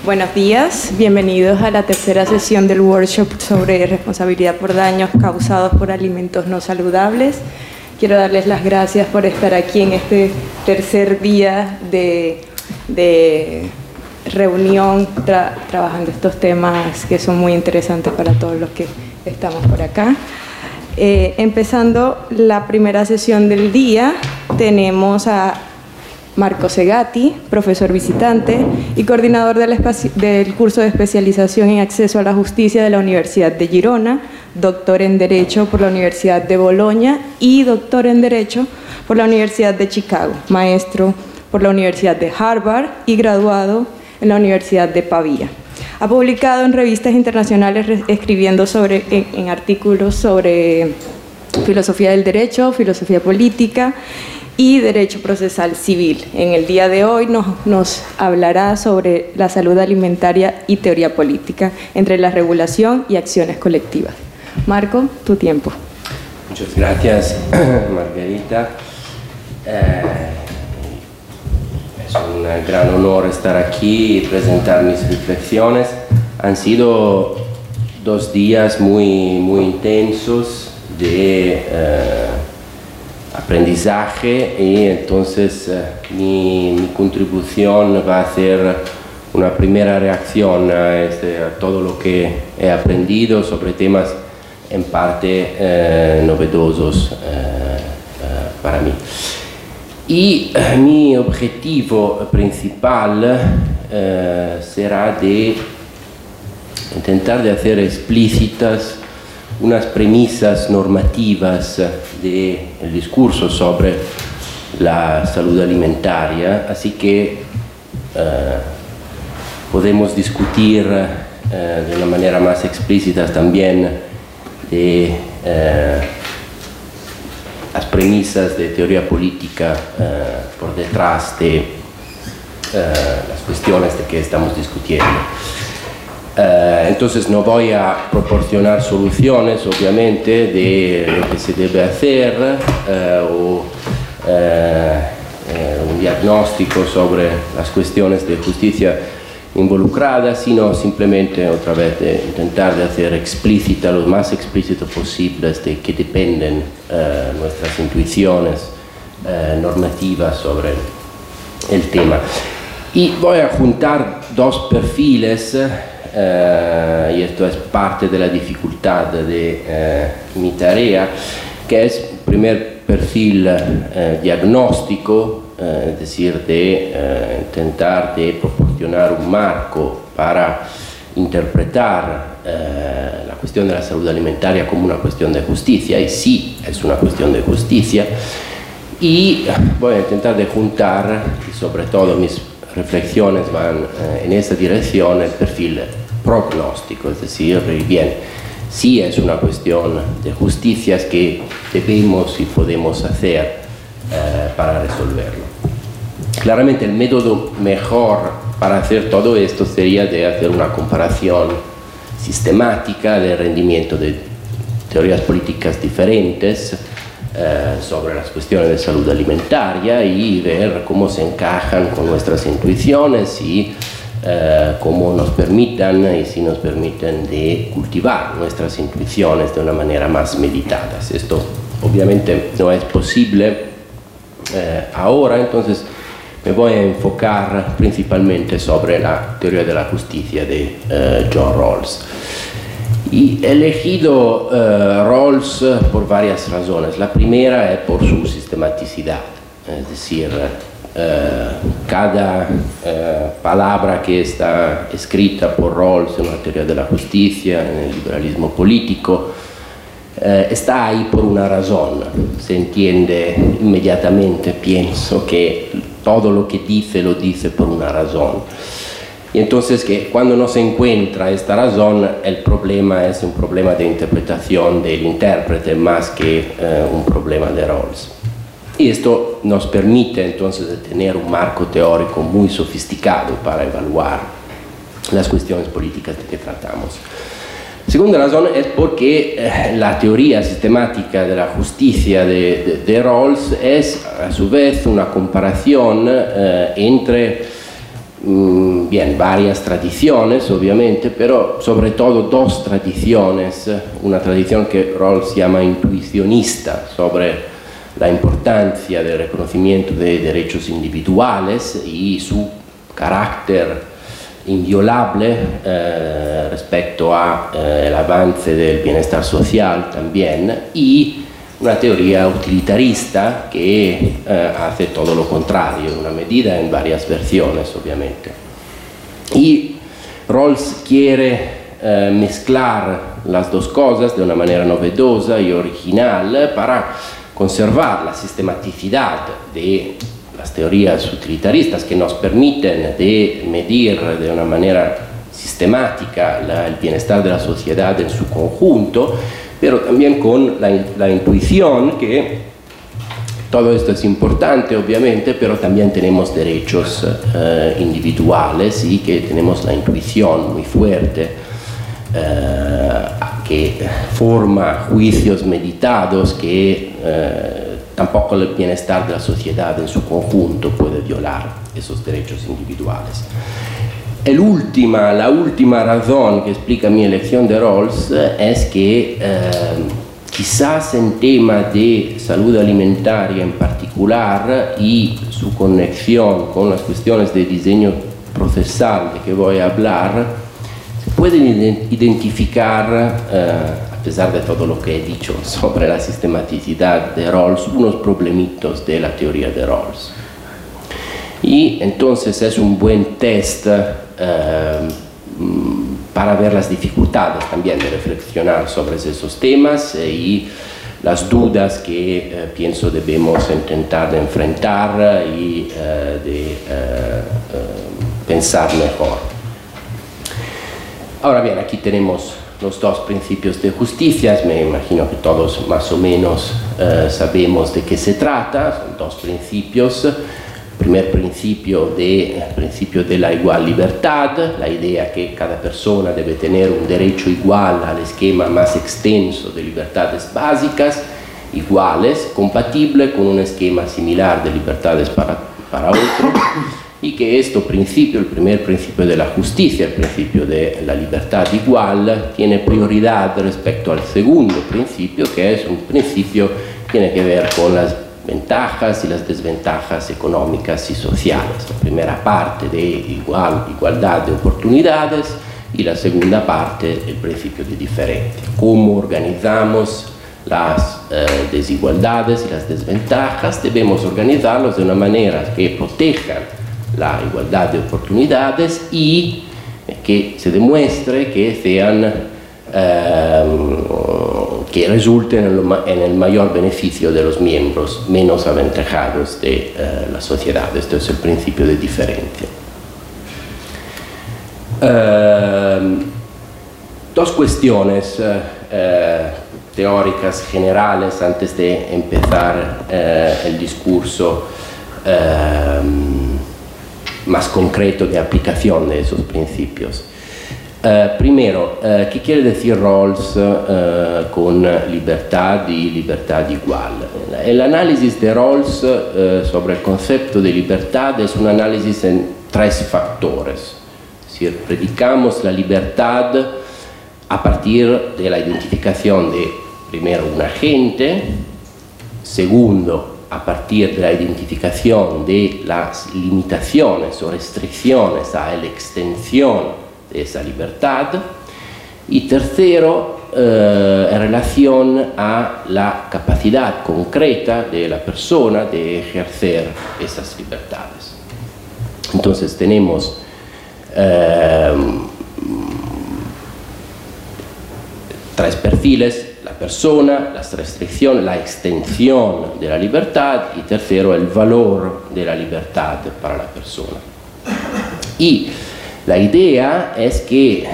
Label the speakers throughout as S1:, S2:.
S1: Buenos días, bienvenidos a la tercera sesión del workshop sobre responsabilidad por daños causados por alimentos no saludables. Quiero darles las gracias por estar aquí en este tercer día de reunión trabajando estos temas que son muy interesantes para todos los que estamos por acá. Empezando la primera sesión del día, tenemos a Marco Segatti, profesor visitante y coordinador del curso de especialización en acceso a la justicia de la Universidad de Girona, doctor en Derecho por la Universidad de Bolonia y doctor en Derecho por la Universidad de Chicago, maestro por la Universidad de Harvard y graduado en la Universidad de Pavía. Ha publicado en revistas internacionales escribiendo en artículos sobre filosofía del derecho, filosofía política y derecho procesal civil. En el día de hoy nos hablará sobre la salud alimentaria y teoría política entre la regulación y acciones colectivas. Marco, tu tiempo.
S2: Muchas gracias, Margarita. Es un gran honor estar aquí y presentar mis reflexiones. Han sido 2 días muy intensos de aprendizaje y entonces mi contribución va a ser una primera reacción a todo lo que he aprendido sobre temas en parte novedosos para mí. Y mi objetivo principal será de intentar de hacer explícitas unas premisas normativas del discurso sobre la salud alimentaria, así que podemos discutir de una manera más explícita también de las premisas de teoría política por detrás de las cuestiones de que estamos discutiendo. Entonces no voy a proporcionar soluciones, obviamente, de lo que se debe hacer o un diagnóstico sobre las cuestiones de justicia involucradas, sino simplemente otra vez de intentar de hacer explícita, lo más explícito posible, de qué dependen nuestras intuiciones normativas sobre el tema. Y voy a juntar 2 perfiles, y esto es parte de la dificultad de mi tarea, que es el primer perfil diagnóstico, es decir, de intentar de proporcionar un marco para interpretar la cuestión de la salud alimentaria como una cuestión de justicia, y sí es una cuestión de justicia, y voy a intentar de juntar, y sobre todo mis reflexiones van en esa dirección, el perfil prognóstico, es decir, bien, sí es una cuestión de justicias que debemos y podemos hacer para resolverlo. Claramente el método mejor para hacer todo esto sería de hacer una comparación sistemática del rendimiento de teorías políticas diferentes sobre las cuestiones de salud alimentaria y ver cómo se encajan con nuestras intuiciones y cómo nos permitan y si nos permiten de cultivar nuestras intuiciones de una manera más meditada. Esto obviamente no es posible ahora, entonces me voy a enfocar principalmente sobre la teoría de la justicia de John Rawls. Y he elegido Rawls por varias razones. La primera es por su sistematicidad, es decir, cada palabra que está escrita por Rawls en la teoría de la justicia, en el liberalismo político, está ahí por una razón. Se entiende inmediatamente, pienso, que todo lo que dice lo dice por una razón. Y entonces que cuando no se encuentra esta razón, el problema es un problema de interpretación del intérprete más que un problema de Rawls. Y esto nos permite entonces de tener un marco teórico muy sofisticado para evaluar las cuestiones políticas de que tratamos. Segunda razón es porque la teoría sistemática de la justicia de Rawls es a su vez una comparación entre bien, varias tradiciones, obviamente, pero sobre todo dos tradiciones. Una tradición que Rawls llama intuicionista, sobre la importancia del reconocimiento de derechos individuales y su carácter inviolable respecto al avance del bienestar social también, y una teoría utilitarista que hace todo lo contrario, en una medida, en varias versiones, obviamente. Y Rawls quiere mezclar las dos cosas de una manera novedosa y original para conservar la sistematicidad de las teorías utilitaristas que nos permiten de medir de una manera sistemática el bienestar de la sociedad en su conjunto, pero también con la intuición que todo esto es importante, obviamente, pero también tenemos derechos individuales y que tenemos la intuición muy fuerte que forma juicios meditados que tampoco el bienestar de la sociedad en su conjunto puede violar esos derechos individuales. La última razón que explica mi elección de Rawls es que quizás en tema de salud alimentaria en particular y su conexión con las cuestiones de diseño procesal de que voy a hablar, pueden identificar, a pesar de todo lo que he dicho sobre la sistematicidad de Rawls, unos problemitos de la teoría de Rawls. Y entonces es un buen test para ver las dificultades también de reflexionar sobre esos temas y las dudas que pienso debemos intentar de enfrentar y de pensar mejor. Ahora bien, aquí tenemos los dos principios de justicia. Me imagino que todos más o menos sabemos de qué se trata. Son dos principios. El primer principio de la igual libertad, la idea que cada persona debe tener un derecho igual al esquema más extenso de libertades básicas, iguales, compatible con un esquema similar de libertades para otros. Y que este principio, el primer principio de la justicia, el principio de la libertad igual, tiene prioridad respecto al segundo principio, que es un principio que tiene que ver con las ventajas y las desventajas económicas y sociales. La primera parte de igualdad de oportunidades y la segunda parte, el principio de diferencia. Cómo organizamos las desigualdades y las desventajas, debemos organizarlos de una manera que protejan la igualdad de oportunidades y que se demuestre que que resulten en el mayor beneficio de los miembros menos aventajados de la sociedad. Este es el principio de diferencia. Dos cuestiones teóricas generales antes de empezar el discurso más concreto de aplicación de esos principios. Primero, ¿qué quiere decir Rawls con libertad y libertad igual? El análisis de Rawls sobre el concepto de libertad es un análisis en tres factores. Es decir, predicamos la libertad a partir de la identificación de, primero, un agente, segundo, a partir de la identificación de las limitaciones o restricciones a la extensión de esa libertad, y tercero, en relación a la capacidad concreta de la persona de ejercer esas libertades. Entonces tenemos tres perfiles: la persona, las restricciones, la extensión de la libertad, y tercero, el valor de la libertad para la persona. Y la idea es que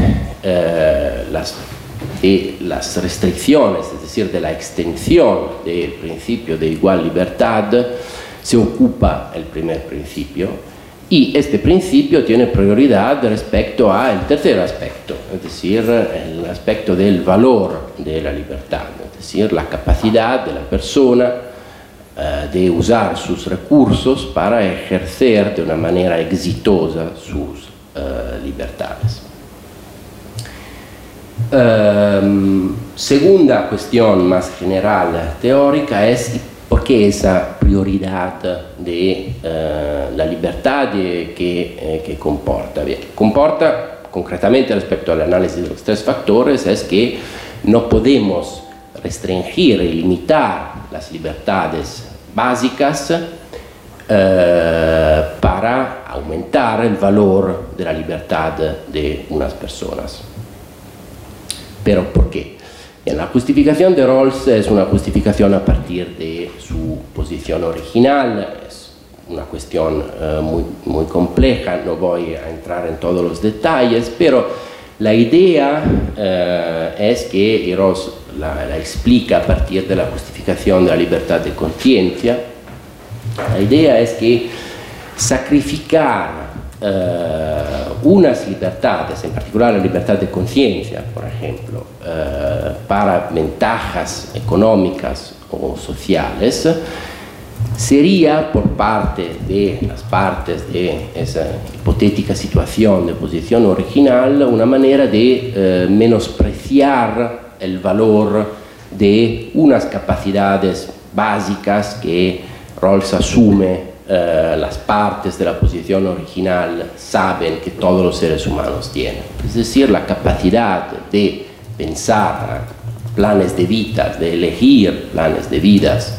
S2: las restricciones, es decir, de la extensión del principio de igual libertad, se ocupa el primer principio, y este principio tiene prioridad respecto al tercer aspecto, es decir, el aspecto del valor de la libertad, es decir, la capacidad de la persona de usar sus recursos para ejercer de una manera exitosa sus libertades. Segunda cuestión más general teórica es por qué esa prioridad de la libertad que comporta. Bien, comporta concretamente respecto al análisis de los tres factores es que no podemos restringir y limitar las libertades básicas para aumentar el valor de la libertad de unas personas. ¿Pero por qué? Bien, la justificación de Rawls es una justificación a partir de su posición original, es una cuestión muy compleja, no voy a entrar en todos los detalles, pero la idea es que, y Rawls la explica a partir de la justificación de la libertad de conciencia, la idea es que sacrificar unas libertades, en particular la libertad de conciencia, por ejemplo, para ventajas económicas o sociales, sería por parte de las partes de esa hipotética situación de posición original una manera de menospreciar el valor de unas capacidades básicas que Rawls asume las partes de la posición original saben que todos los seres humanos tienen. Es decir, la capacidad de pensar planes de vida, de elegir planes de vidas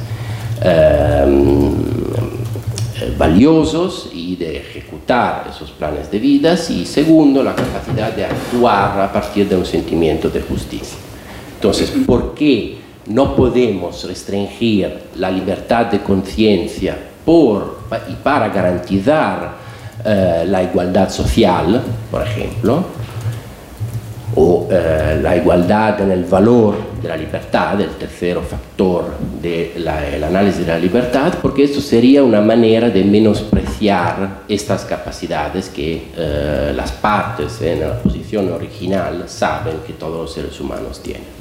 S2: valiosos y de ejecutar esos planes de vidas, y segundo, la capacidad de actuar a partir de un sentimiento de justicia. Entonces, ¿por qué no podemos restringir la libertad de conciencia y para garantizar la igualdad social, por ejemplo, o la igualdad en el valor de la libertad, el tercer factor del análisis de la libertad? Porque esto sería una manera de menospreciar estas capacidades que las partes en la posición original saben que todos los seres humanos tienen.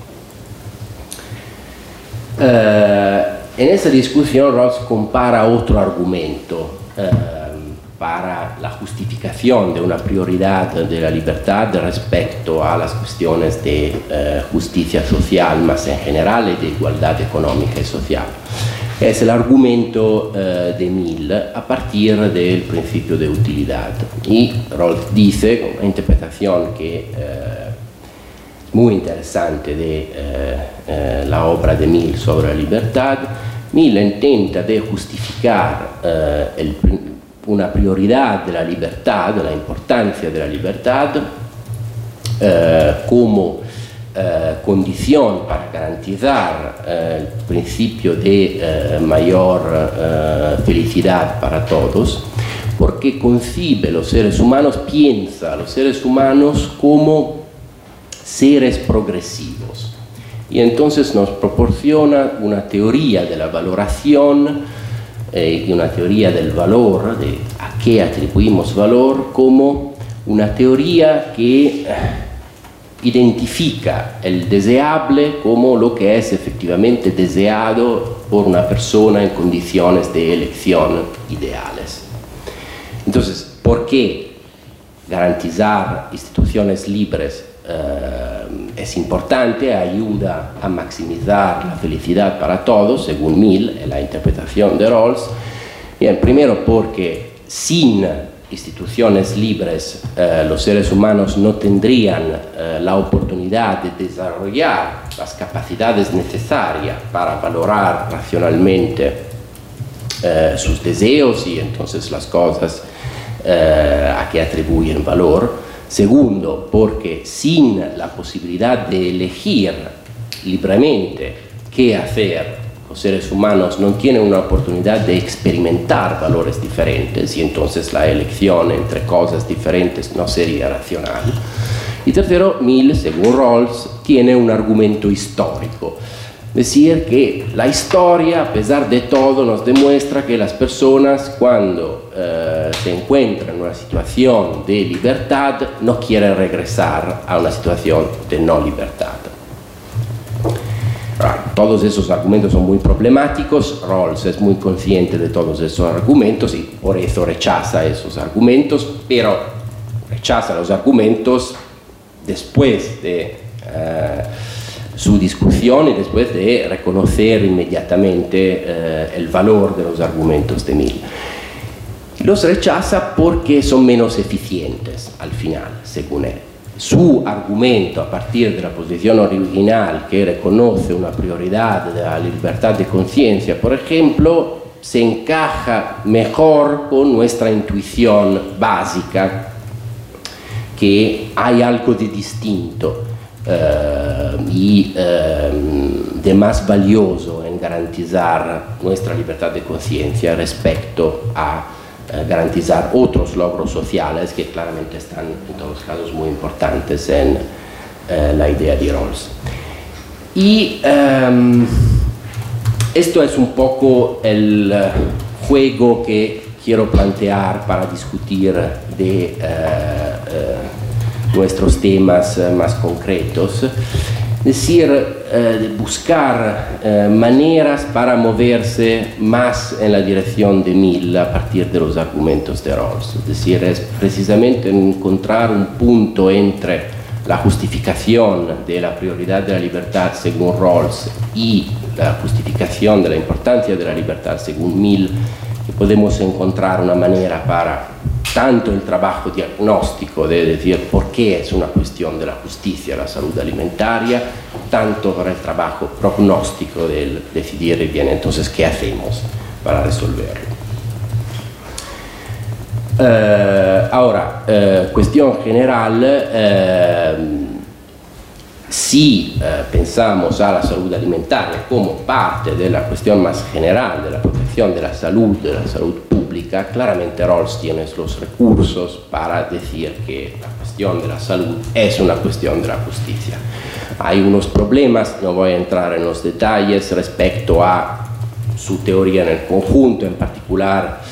S2: En esa discusión Rawls compara otro argumento para la justificación de una prioridad de la libertad respecto a las cuestiones de justicia social más en general y de igualdad económica y social. Es el argumento de Mill a partir del principio de utilidad. Y Rawls dice, con una interpretación que muy interesante de la obra de Mill sobre la libertad, Mill intenta de justificar una prioridad de la libertad, la importancia de la libertad, como condición para garantizar el principio de mayor felicidad para todos, porque concibe los seres humanos, piensa a los seres humanos como seres progresivos. Y entonces nos proporciona una teoría de la valoración y una teoría del valor, de a qué atribuimos valor, como una teoría que identifica el deseable como lo que es efectivamente deseado por una persona en condiciones de elección ideales. Entonces, ¿por qué garantizar instituciones libres es importante, ayuda a maximizar la felicidad para todos, según Mill, en la interpretación de Rawls? Bien, primero porque sin instituciones libres los seres humanos no tendrían la oportunidad de desarrollar las capacidades necesarias para valorar racionalmente sus deseos y entonces las cosas a que atribuyen valor. Segundo, porque sin la posibilidad de elegir libremente qué hacer, los seres humanos no tienen una oportunidad de experimentar valores diferentes y entonces la elección entre cosas diferentes no sería racional. Y tercero, Mill, según Rawls, tiene un argumento histórico. Decir que la historia, a pesar de todo, nos demuestra que las personas cuando se encuentran en una situación de libertad no quieren regresar a una situación de no libertad. todos esos argumentos son muy problemáticos. Rawls es muy consciente de todos esos argumentos y por eso rechaza esos argumentos, pero rechaza los argumentos después de su discusión y después de reconocer inmediatamente el valor de los argumentos de Mill. Los rechaza porque son menos eficientes al final, según él. Su argumento, a partir de la posición original, que reconoce una prioridad de la libertad de conciencia, por ejemplo, se encaja mejor con nuestra intuición básica, que hay algo de distinto y de más valioso en garantizar nuestra libertad de conciencia respecto a garantizar otros logros sociales que claramente están en todos los casos muy importantes en la idea de Rawls. Y esto es un poco el juego que quiero plantear para discutir de nuestros temas más concretos. Es decir, buscar maneras para moverse más en la dirección de Mill a partir de los argumentos de Rawls. Es decir, es precisamente encontrar un punto entre la justificación de la prioridad de la libertad según Rawls y la justificación de la importancia de la libertad según Mill, que podemos encontrar una manera para tanto el trabajo diagnóstico de decir por qué es una cuestión de la justicia la salud alimentaria, tanto para el trabajo prognóstico de decidir bien entonces qué hacemos para resolverlo. Ahora, cuestión general, si pensamos a la salud alimentaria como parte de la cuestión más general de la protección de la salud pública, claramente Rawls tiene los recursos para decir que la cuestión de la salud es una cuestión de la justicia. Hay unos problemas, no voy a entrar en los detalles respecto a su teoría en el conjunto, en particular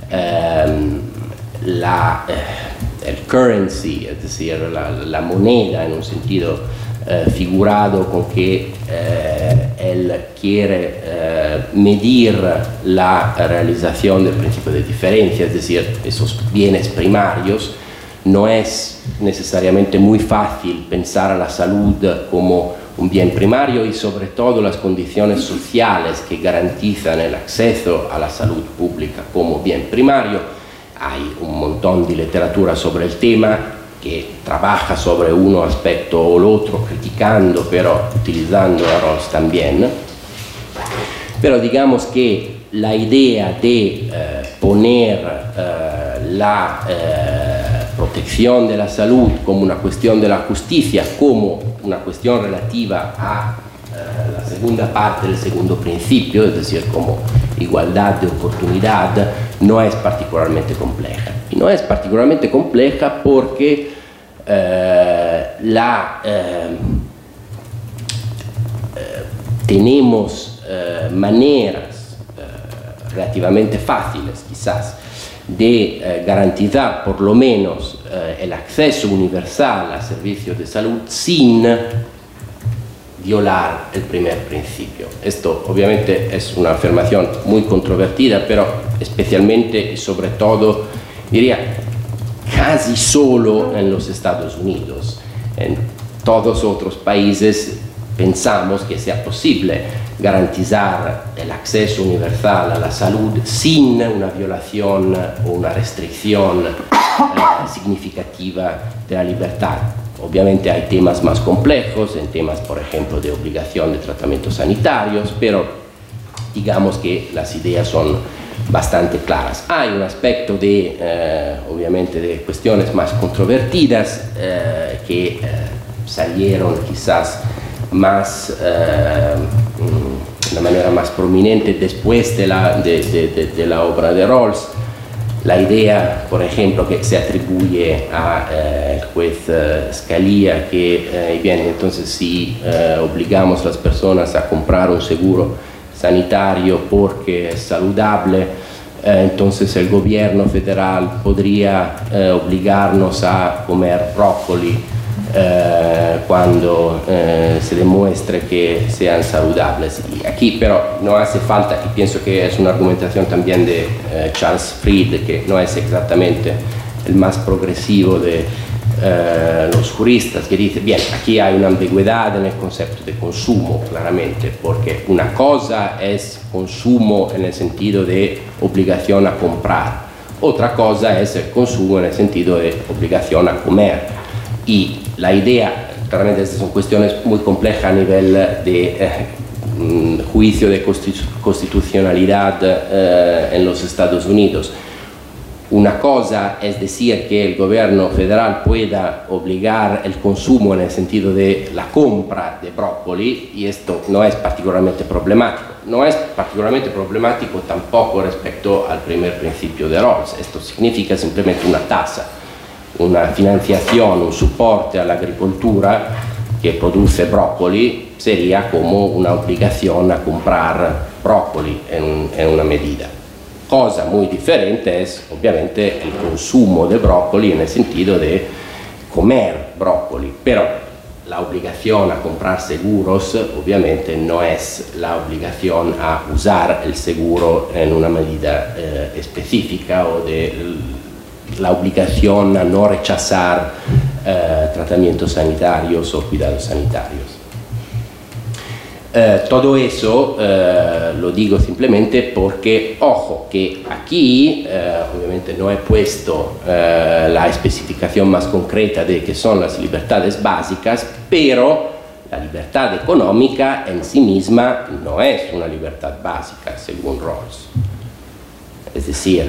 S2: el currency, es decir, la moneda en un sentido figurado con que él quiere medir la realización del principio de diferencia, es decir, esos bienes primarios. No es necesariamente muy fácil pensar a la salud como un bien primario y sobre todo las condiciones sociales que garantizan el acceso a la salud pública como bien primario. Hay un montón de literatura sobre el tema que trabaja sobre uno aspecto o el otro, criticando, pero utilizando a Rawls también. Pero digamos que la idea de poner la protección de la salud como una cuestión de la justicia, como una cuestión relativa a la segunda parte del segundo principio, es decir, como igualdad de oportunidad, no es particularmente compleja. Y no es particularmente compleja porque tenemos maneras relativamente fáciles, quizás, de garantizar por lo menos el acceso universal a servicios de salud sin violar el primer principio. Esto obviamente es una afirmación muy controvertida, pero especialmente y sobre todo, diría, casi solo en los Estados Unidos. En todos otros países pensamos que sea posible garantizar el acceso universal a la salud sin una violación o una restricción significativa de la libertad. Obviamente hay temas más complejos, en temas, por ejemplo, de obligación de tratamientos sanitarios, pero digamos que las ideas son bastante claras. Hay un aspecto de, obviamente, de cuestiones más controvertidas que salieron quizás más, de manera más prominente después de la obra de Rawls. La idea, por ejemplo, que se atribuye al juez Scalia, que bien, entonces si obligamos a las personas a comprar un seguro sanitario porque es saludable, entonces el gobierno federal podría obligarnos a comer brócoli cuando se demuestre que sean saludables. Y aquí pero no hace falta, y pienso que es una argumentación también de Charles Fried, que no es exactamente el más progresivo de los juristas, que dice, bien, aquí hay una ambigüedad en el concepto de consumo, claramente, porque una cosa es consumo en el sentido de obligación a comprar, otra cosa es el consumo en el sentido de obligación a comer. Y la idea, claramente estas son cuestiones muy complejas a nivel de juicio de constitucionalidad en los Estados Unidos. Una cosa es decir que el gobierno federal pueda obligar el consumo en el sentido de la compra de brócoli, y esto no es particularmente problemático. No es particularmente problemático tampoco respecto al primer principio de Rawls. Esto significa simplemente una tasa, una financiación, un soporte a la agricultura que produce brócoli sería como una obligación a comprar brócoli en una medida. Cosa muy diferente es obviamente el consumo de brócoli en el sentido de comer brócoli, pero la obligación a comprar seguros obviamente no es la obligación a usar el seguro en una medida específica, o de la obligación a no rechazar tratamientos sanitarios o cuidados sanitarios. Todo eso lo digo simplemente porque, ojo, que aquí obviamente no he puesto la especificación más concreta de qué son las libertades básicas, pero la libertad económica en sí misma no es una libertad básica, según Rawls. Es decir,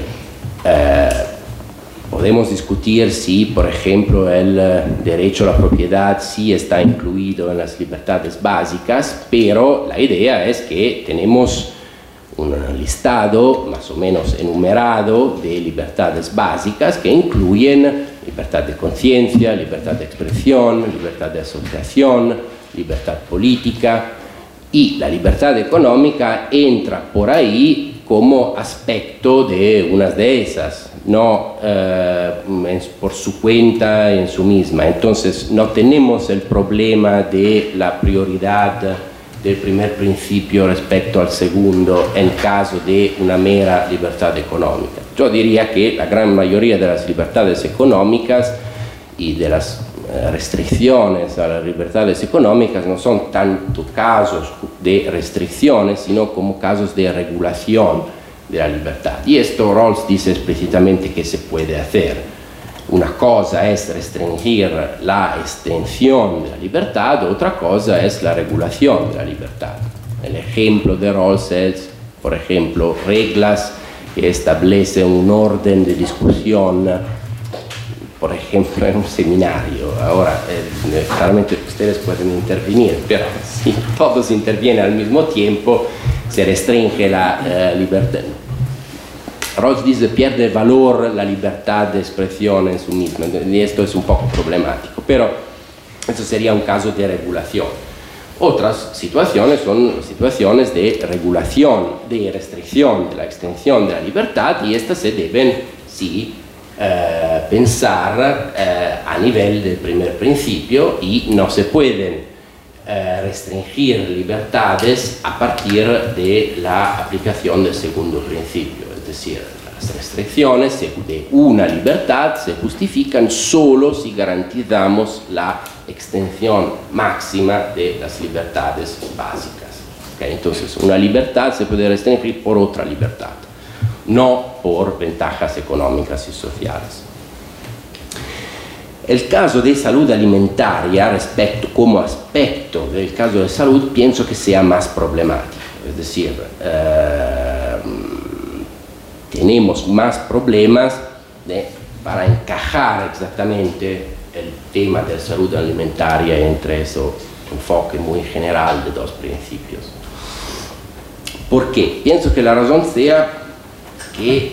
S2: podemos discutir si, por ejemplo, el derecho a la propiedad sí está incluido en las libertades básicas, pero la idea es que tenemos un listado más o menos enumerado de libertades básicas que incluyen libertad de conciencia, libertad de expresión, libertad de asociación, libertad política, y la libertad económica entra por ahí como aspecto de unas de esas, no por su cuenta en su misma. Entonces no tenemos el problema de la prioridad del primer principio respecto al segundo en caso de una mera libertad económica. Yo diría que la gran mayoría de las libertades económicas y de las restricciones a las libertades económicas no son tanto casos de restricciones, sino como casos de regulación de la libertad. Y esto Rawls dice explícitamente que se puede hacer. Una cosa es restringir la extensión de la libertad, otra cosa es la regulación de la libertad. El ejemplo de Rawls es, por ejemplo, reglas que establecen un orden de discusión, por ejemplo, en un seminario. Ahora, claramente ustedes pueden intervenir, pero si todos intervienen al mismo tiempo, se restringe la libertad. Rawls dice pierde valor la libertad de expresión en sí misma, y esto es un poco problemático, pero eso sería un caso de regulación. Otras situaciones son situaciones de regulación, de restricción de la extensión de la libertad, y estas se deben, sí, pensar a nivel del primer principio, y no se pueden restringir libertades a partir de la aplicación del segundo principio. Es decir, las restricciones de una libertad se justifican solo si garantizamos la extensión máxima de las libertades básicas. ¿Okay? Entonces, una libertad se puede restringir por otra libertad, no por ventajas económicas y sociales. El caso de salud alimentaria, como aspecto del caso de salud, pienso que sea más problemático. Es decir, tenemos más problemas para encajar exactamente el tema de salud alimentaria entre ese enfoque muy general de dos principios. ¿Por qué? Pienso que la razón sea que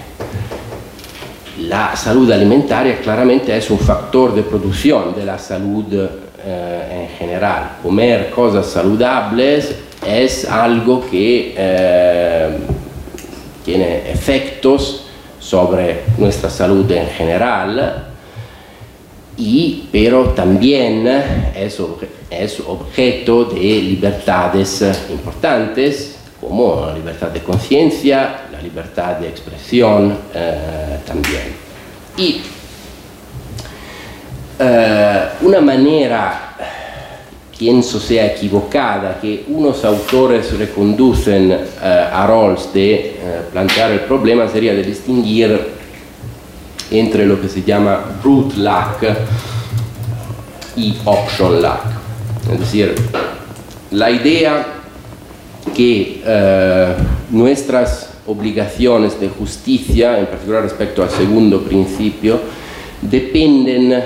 S2: la salud alimentaria claramente es un factor de producción de la salud en general. Comer cosas saludables es algo que tiene efectos sobre nuestra salud en general, pero también es objeto de libertades importantes, como la libertad de conciencia, la libertad de expresión también. Y una manera, pienso sea equivocada, que unos autores reconducen a Rawls de plantear el problema sería de distinguir entre lo que se llama brute luck y option luck. Es decir, la idea que nuestras obligaciones de justicia, en particular respecto al segundo principio, dependen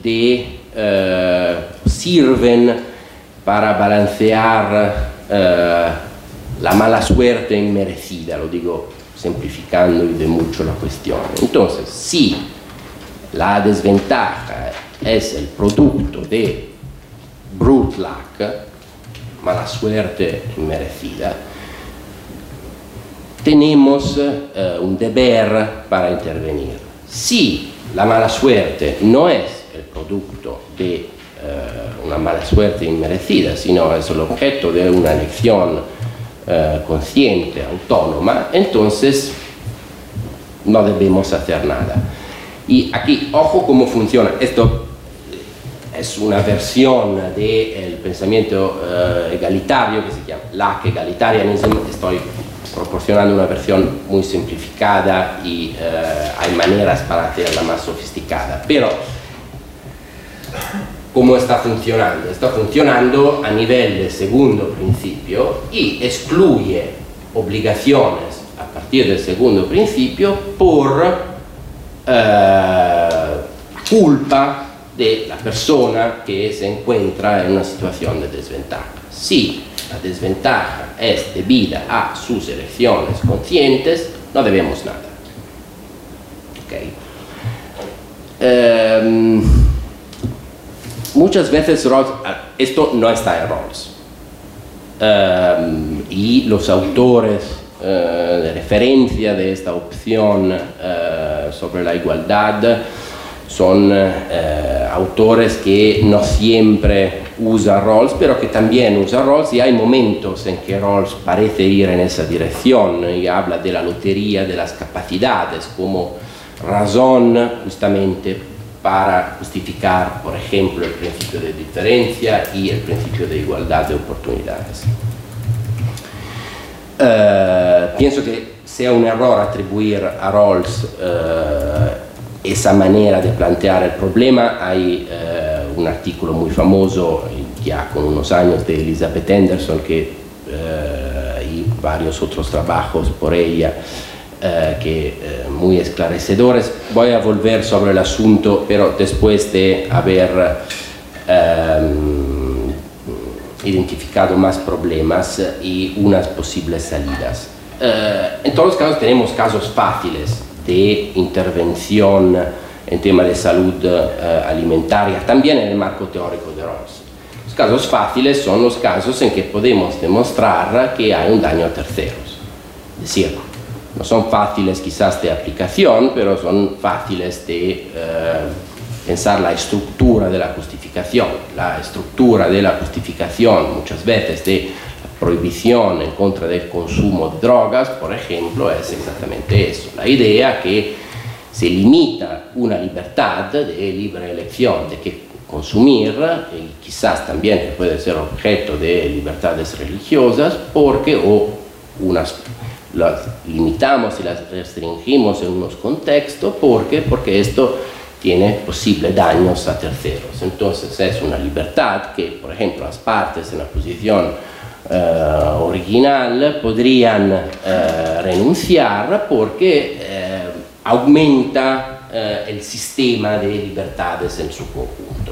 S2: sirven para balancear la mala suerte inmerecida, lo digo simplificando y de mucho la cuestión. Entonces, si la desventaja es el producto de brute luck, mala suerte inmerecida, tenemos un deber para intervenir. Si la mala suerte no es el producto de una mala suerte inmerecida, sino es el objeto de una elección consciente, autónoma, entonces no debemos hacer nada. Y aquí, ojo cómo funciona. Esto es una versión del pensamiento egalitario que se llama Lack Egalitarianism. Estoy proporcionando una versión muy simplificada y hay maneras para hacerla más sofisticada. Pero, ¿cómo está funcionando? Está funcionando a nivel de segundo principio y excluye obligaciones a partir del segundo principio por culpa de la persona que se encuentra en una situación de desventaja. Si la desventaja es debida a sus elecciones conscientes, no debemos nada. ¿Okay? Muchas veces Rawls, esto no está en Rawls, y los autores de referencia de esta opción sobre la igualdad son autores que no siempre usa Rawls, pero que también usa Rawls, y hay momentos en que Rawls parece ir en esa dirección y habla de la lotería de las capacidades como razón justamente para justificar, por ejemplo, el principio de diferencia y el principio de igualdad de oportunidades. Pienso que sea un error atribuir a Rawls esa manera de plantear el problema. Hay un artículo muy famoso, ya con unos años, de Elizabeth Anderson y varios otros trabajos por ella, muy esclarecedores. Voy a volver sobre el asunto, pero después de haber identificado más problemas y unas posibles salidas. En todos los casos tenemos casos fáciles de intervención en tema de salud alimentaria, también en el marco teórico de Rawls. Los casos fáciles son los casos en que podemos demostrar que hay un daño a terceros. Es decir, no son fáciles quizás de aplicación, pero son fáciles de pensar la estructura de la justificación. La estructura de la justificación, muchas veces, de la prohibición en contra del consumo de drogas, por ejemplo, es exactamente eso. La idea que se limita una libertad de libre elección de qué consumir, y quizás también que puede ser objeto de libertades religiosas, porque las limitamos y las restringimos en unos contextos, porque esto tiene posibles daños a terceros. Entonces es una libertad que, por ejemplo, las partes en la posición original podrían renunciar porque aumenta el sistema de libertades en su conjunto.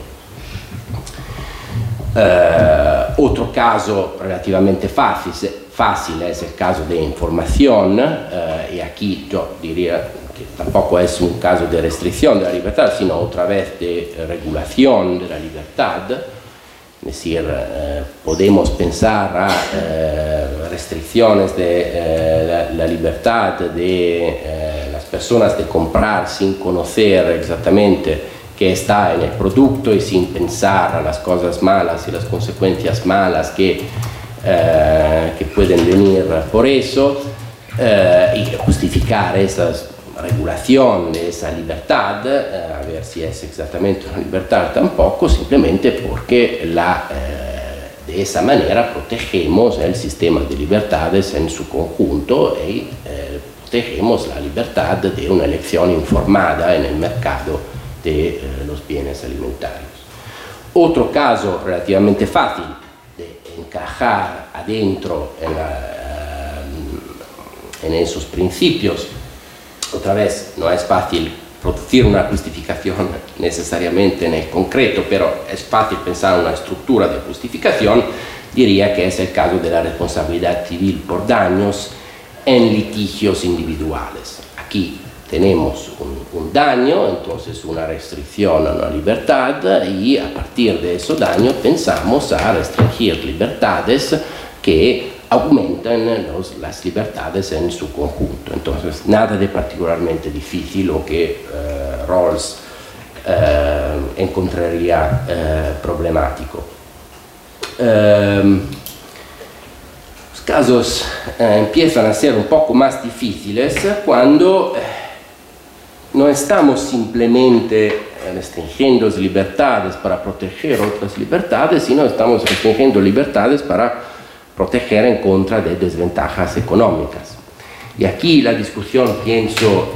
S2: Otro caso relativamente fácil es el caso de información, y aquí yo diría que tampoco es un caso de restricción de la libertad, sino otra vez de regulación de la libertad. Es decir, podemos pensar a restricciones de la libertad de las personas de comprar sin conocer exactamente que está en el producto y sin pensar a las cosas malas y las consecuencias malas que pueden venir por eso, y justificar esa regulación de esa libertad, a ver si es exactamente una libertad tampoco, simplemente porque de esa manera protegemos el sistema de libertades en su conjunto y protegemos la libertad de una elección informada en el mercado de los bienes alimentarios. Otro caso relativamente fácil de encajar adentro en esos principios, otra vez no es fácil producir una justificación necesariamente en el concreto, pero es fácil pensar una estructura de justificación, diría que es el caso de la responsabilidad civil por daños en litigios individuales. Aquí tenemos un daño, entonces una restricción a una libertad, y a partir de ese daño pensamos a restringir libertades que aumentan las libertades en su conjunto. Entonces, nada de particularmente difícil o que Rawls encontraría problemático. Los casos empiezan a ser un poco más difíciles cuando no estamos simplemente restringiendo libertades para proteger otras libertades, sino estamos restringiendo libertades para proteger en contra de desventajas económicas. Y aquí la discusión, pienso,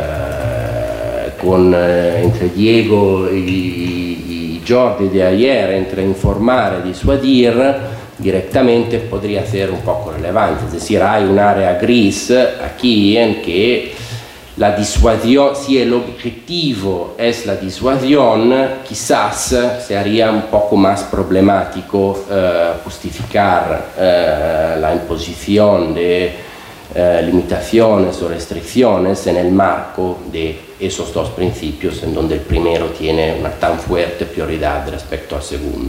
S2: entre Diego y Jordi de ayer, entre informar y disuadir, directamente podría ser un poco relevante. Es decir, hay un área gris aquí en que la disuasión, si el objetivo es la disuasión, quizás se haría un poco más problemático justificar la imposición de limitaciones o restricciones en el marco de esos dos principios, en donde el primero tiene una tan fuerte prioridad respecto al segundo.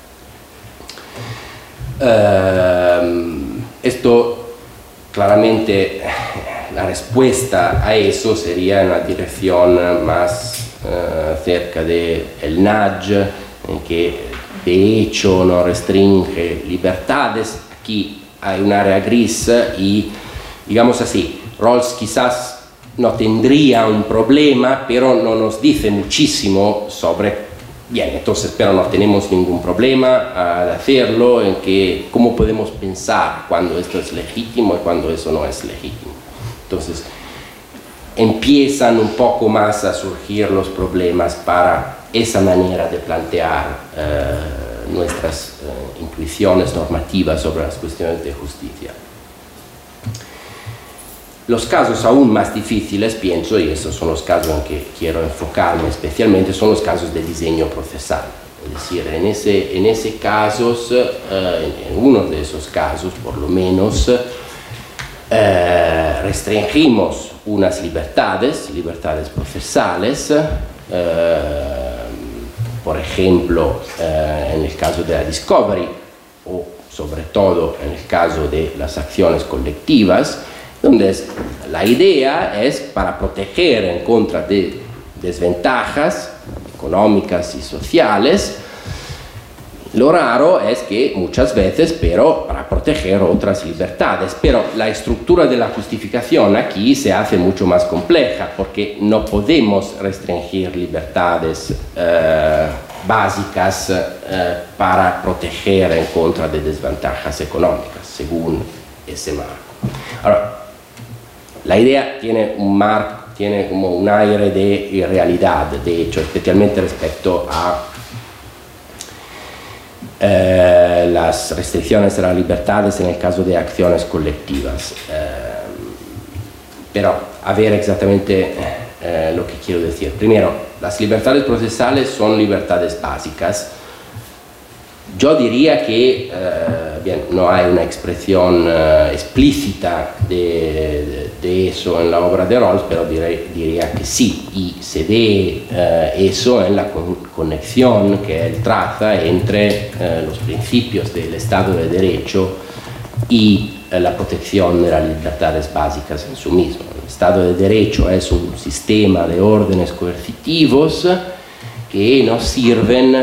S2: Esto claramente, la respuesta a eso sería en la dirección más cerca del nudge, en que de hecho no restringe libertades. Aquí hay un área gris y, digamos así, Rawls quizás no tendría un problema, pero no nos dice muchísimo sobre, bien, entonces, pero no tenemos ningún problema al hacerlo, en que cómo podemos pensar cuando esto es legítimo y cuando eso no es legítimo. Entonces, empiezan un poco más a surgir los problemas para esa manera de plantear nuestras intuiciones normativas sobre las cuestiones de justicia. Los casos aún más difíciles, pienso, y esos son los casos en que quiero enfocarme especialmente, son los casos de diseño procesal. Es decir, en uno de esos casos, por lo menos, restringimos unas libertades procesales, por ejemplo, en el caso de la discovery, o sobre todo en el caso de las acciones colectivas, donde la idea es para proteger en contra de desventajas económicas y sociales. Lo raro es que muchas veces, pero para proteger otras libertades, pero la estructura de la justificación aquí se hace mucho más compleja, porque no podemos restringir libertades básicas para proteger en contra de desventajas económicas, según ese marco. Ahora, la idea tiene como un aire de irrealidad, de hecho, especialmente respecto a las restricciones de las libertades en el caso de acciones colectivas. Pero a ver exactamente lo que quiero decir. Primero, las libertades procesales son libertades básicas. Yo diría que, bien, no hay una expresión explícita de eso en la obra de Rawls, pero diría que sí, y se ve eso en la conexión que él traza entre los principios del Estado de Derecho y la protección de las libertades básicas en sí mismo. El Estado de Derecho es un sistema de órdenes coercitivos que nos sirven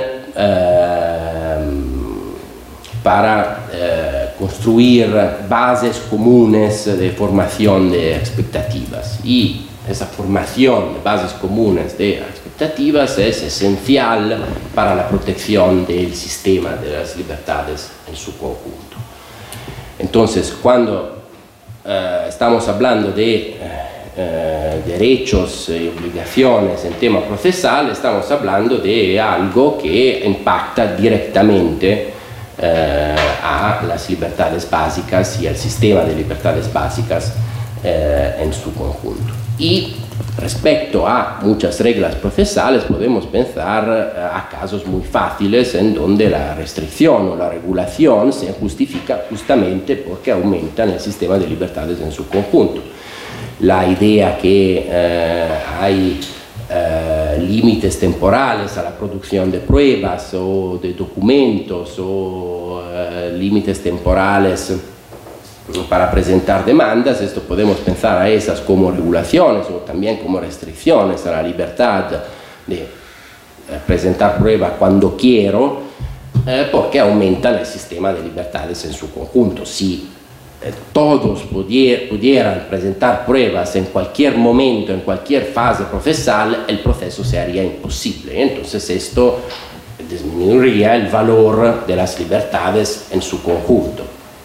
S2: para construir bases comunes de formación de expectativas, y esa formación de bases comunes de expectativas es esencial para la protección del sistema de las libertades en su conjunto. Entonces, cuando estamos hablando de derechos y obligaciones en tema procesal, estamos hablando de algo que impacta directamente a las libertades básicas y al sistema de libertades básicas en su conjunto. Y respecto a muchas reglas procesales podemos pensar a casos muy fáciles en donde la restricción o la regulación se justifica justamente porque aumentan el sistema de libertades en su conjunto. La idea que hay límites temporales a la producción de pruebas o de documentos, o límites temporales para presentar demandas, esto podemos pensar a esas como regulaciones o también como restricciones a la libertad de presentar prueba cuando quiero, porque aumentan el sistema de libertades en su conjunto. Si todos pudieran presentar pruebas en cualquier momento, en cualquier fase procesal, el proceso se haría imposible. Entonces esto disminuiría el valor de las libertades en su conjunto.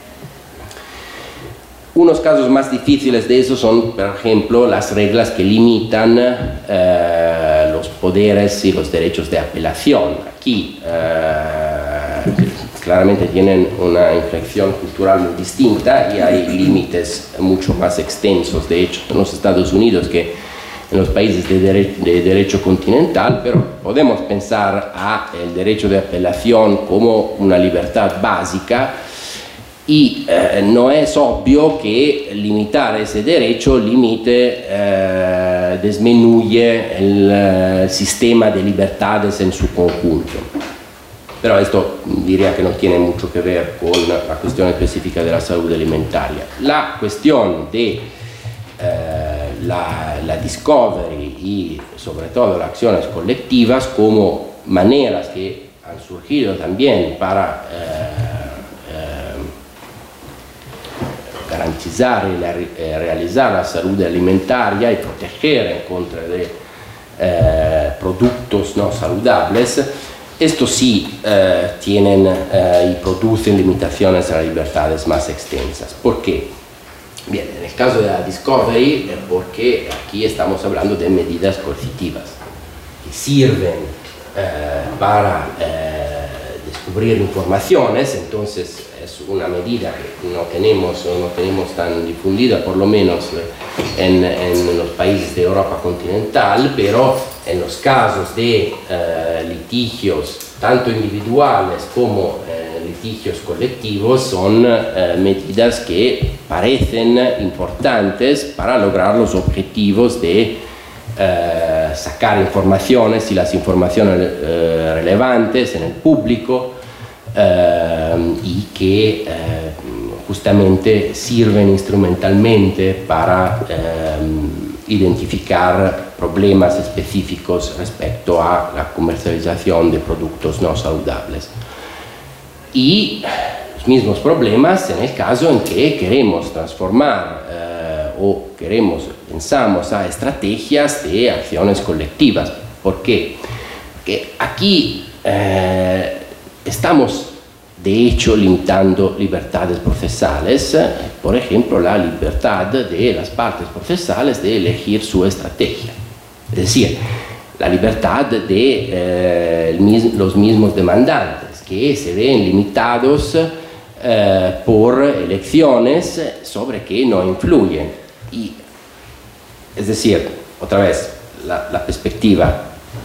S2: Unos casos más difíciles de eso son, por ejemplo, las reglas que limitan los poderes y los derechos de apelación. Aquí claramente tienen una inflexión cultural muy distinta y hay límites mucho más extensos, de hecho, en los Estados Unidos que en los países de derecho continental, pero podemos pensar a el derecho de apelación como una libertad básica. Y no es obvio que limitar ese derecho disminuye el sistema de libertades en su conjunto. Pero esto diría que no tiene mucho que ver con la cuestión específica de la salud alimentaria. La cuestión de la discovery y sobre todo las acciones colectivas como maneras que han surgido también para garantizar y realizar la salud alimentaria y proteger en contra de productos no saludables, estos sí tienen y producen limitaciones a las libertades más extensas. ¿Por qué? Bien, en el caso de la discovery, porque aquí estamos hablando de medidas coercitivas que sirven para descubrir informaciones. Entonces es una medida que no tenemos tan difundida, por lo menos en los países de Europa continental, pero en los casos de litigios tanto individuales como litigios colectivos son medidas que parecen importantes para lograr los objetivos de sacar informaciones y las informaciones relevantes en el público, y que justamente sirven instrumentalmente para identificar problemas específicos respecto a la comercialización de productos no saludables. Y los mismos problemas en el caso en que queremos transformar pensamos a estrategias de acciones colectivas. ¿Por qué? Porque aquí estamos de hecho limitando libertades procesales, por ejemplo la libertad de las partes procesales de elegir su estrategia, es decir, la libertad de los mismos demandantes que se ven limitados por elecciones sobre que no influyen. Y, es decir, otra vez, la perspectiva,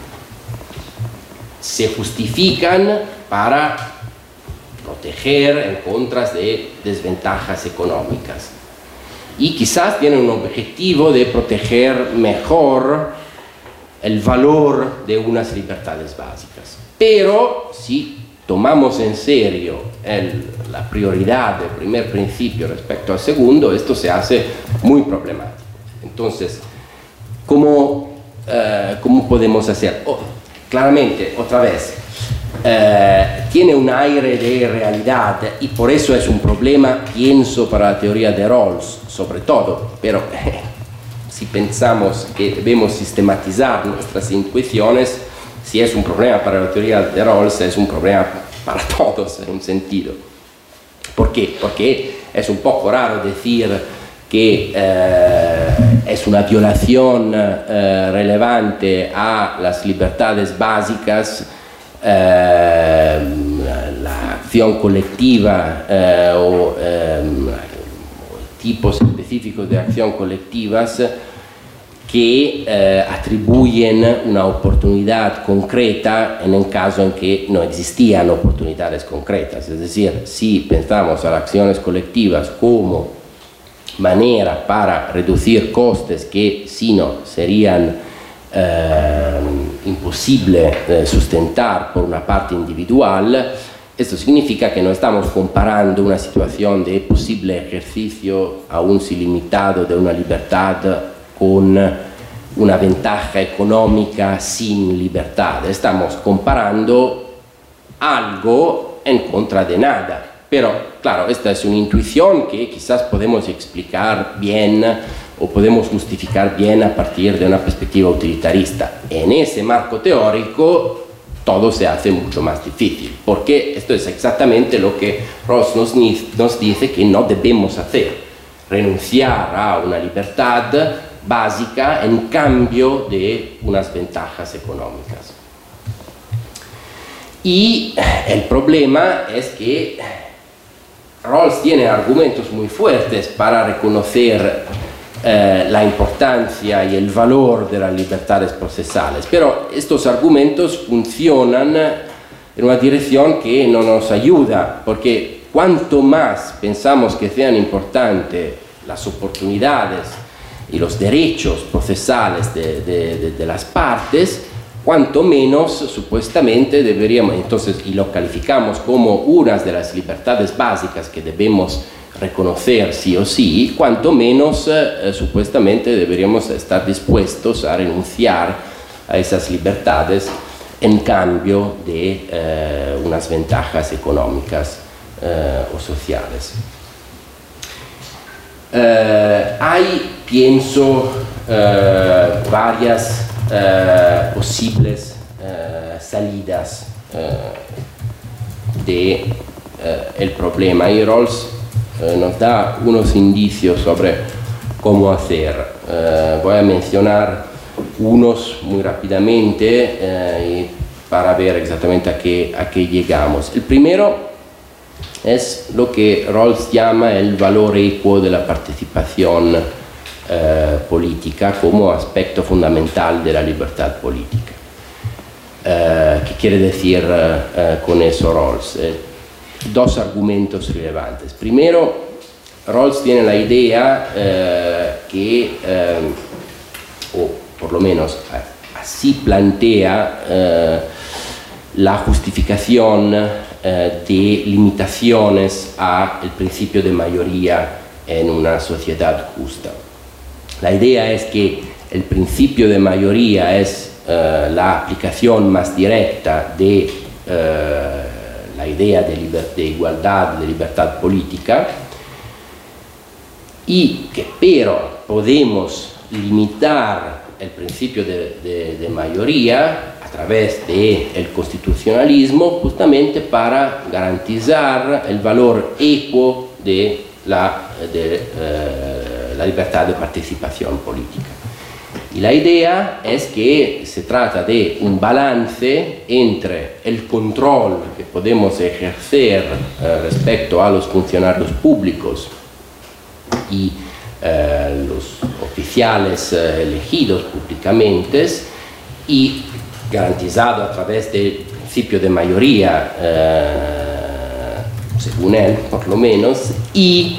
S2: se justifican para proteger en contra de desventajas económicas y quizás tienen un objetivo de proteger mejor el valor de unas libertades básicas. Pero si tomamos en serio la prioridad del primer principio respecto al segundo, esto se hace muy problemático. Entonces, ¿cómo podemos hacer? claramente, otra vez, tiene un aire de realidad y por eso es un problema, pienso, para la teoría de Rawls, sobre todo, pero si pensamos que debemos sistematizar nuestras intuiciones, si es un problema para la teoría de Rawls, es un problema para todos en un sentido. ¿Por qué? Porque es un poco raro decir que es una violación relevante a las libertades básicas, la acción colectiva o tipos específicos de acción colectivas que atribuyen una oportunidad concreta en el caso en que no existían oportunidades concretas. Es decir, si pensamos a las acciones colectivas como manera para reducir costes que si no serían imposible sustentar por una parte individual, esto significa que no estamos comparando una situación de posible ejercicio aún si limitado de una libertad con una ventaja económica sin libertad. Estamos comparando algo en contra de nada. Pero, claro, esta es una intuición que quizás podemos explicar bien o podemos justificar bien a partir de una perspectiva utilitarista. En ese marco teórico todo se hace mucho más difícil, porque esto es exactamente lo que Rawls nos dice que no debemos hacer: renunciar a una libertad básica en cambio de unas ventajas económicas. Y el problema es que Rawls tiene argumentos muy fuertes para reconocer la importancia y el valor de las libertades procesales, pero estos argumentos funcionan en una dirección que no nos ayuda, porque cuanto más pensamos que sean importantes las oportunidades y los derechos procesales de las partes, cuanto menos supuestamente deberíamos, entonces, y lo calificamos como una de las libertades básicas que debemos reconocer sí o sí, cuanto menos supuestamente deberíamos estar dispuestos a renunciar a esas libertades en cambio de unas ventajas económicas o sociales. Hay, pienso, varias posibles salidas del problema, y Rawls nos da unos indicios sobre cómo hacer. Voy a mencionar unos muy rápidamente para ver exactamente a qué llegamos. El primero es lo que Rawls llama el valor equo de la participación política como aspecto fundamental de la libertad política. ¿Qué quiere decir con eso Rawls? Dos argumentos relevantes. Primero, Rawls tiene la idea que, o por lo menos así plantea la justificación de limitaciones al principio de mayoría en una sociedad justa. La idea es que el principio de mayoría es la aplicación más directa de la idea de igualdad, de libertad política, y que pero podemos limitar el principio de mayoría a través del constitucionalismo justamente para garantizar el valor equo de la libertad de participación política. Y la idea es que se trata de un balance entre el control que podemos ejercer respecto a los funcionarios públicos y los oficiales elegidos públicamente, y garantizado a través del principio de mayoría, según él por lo menos, y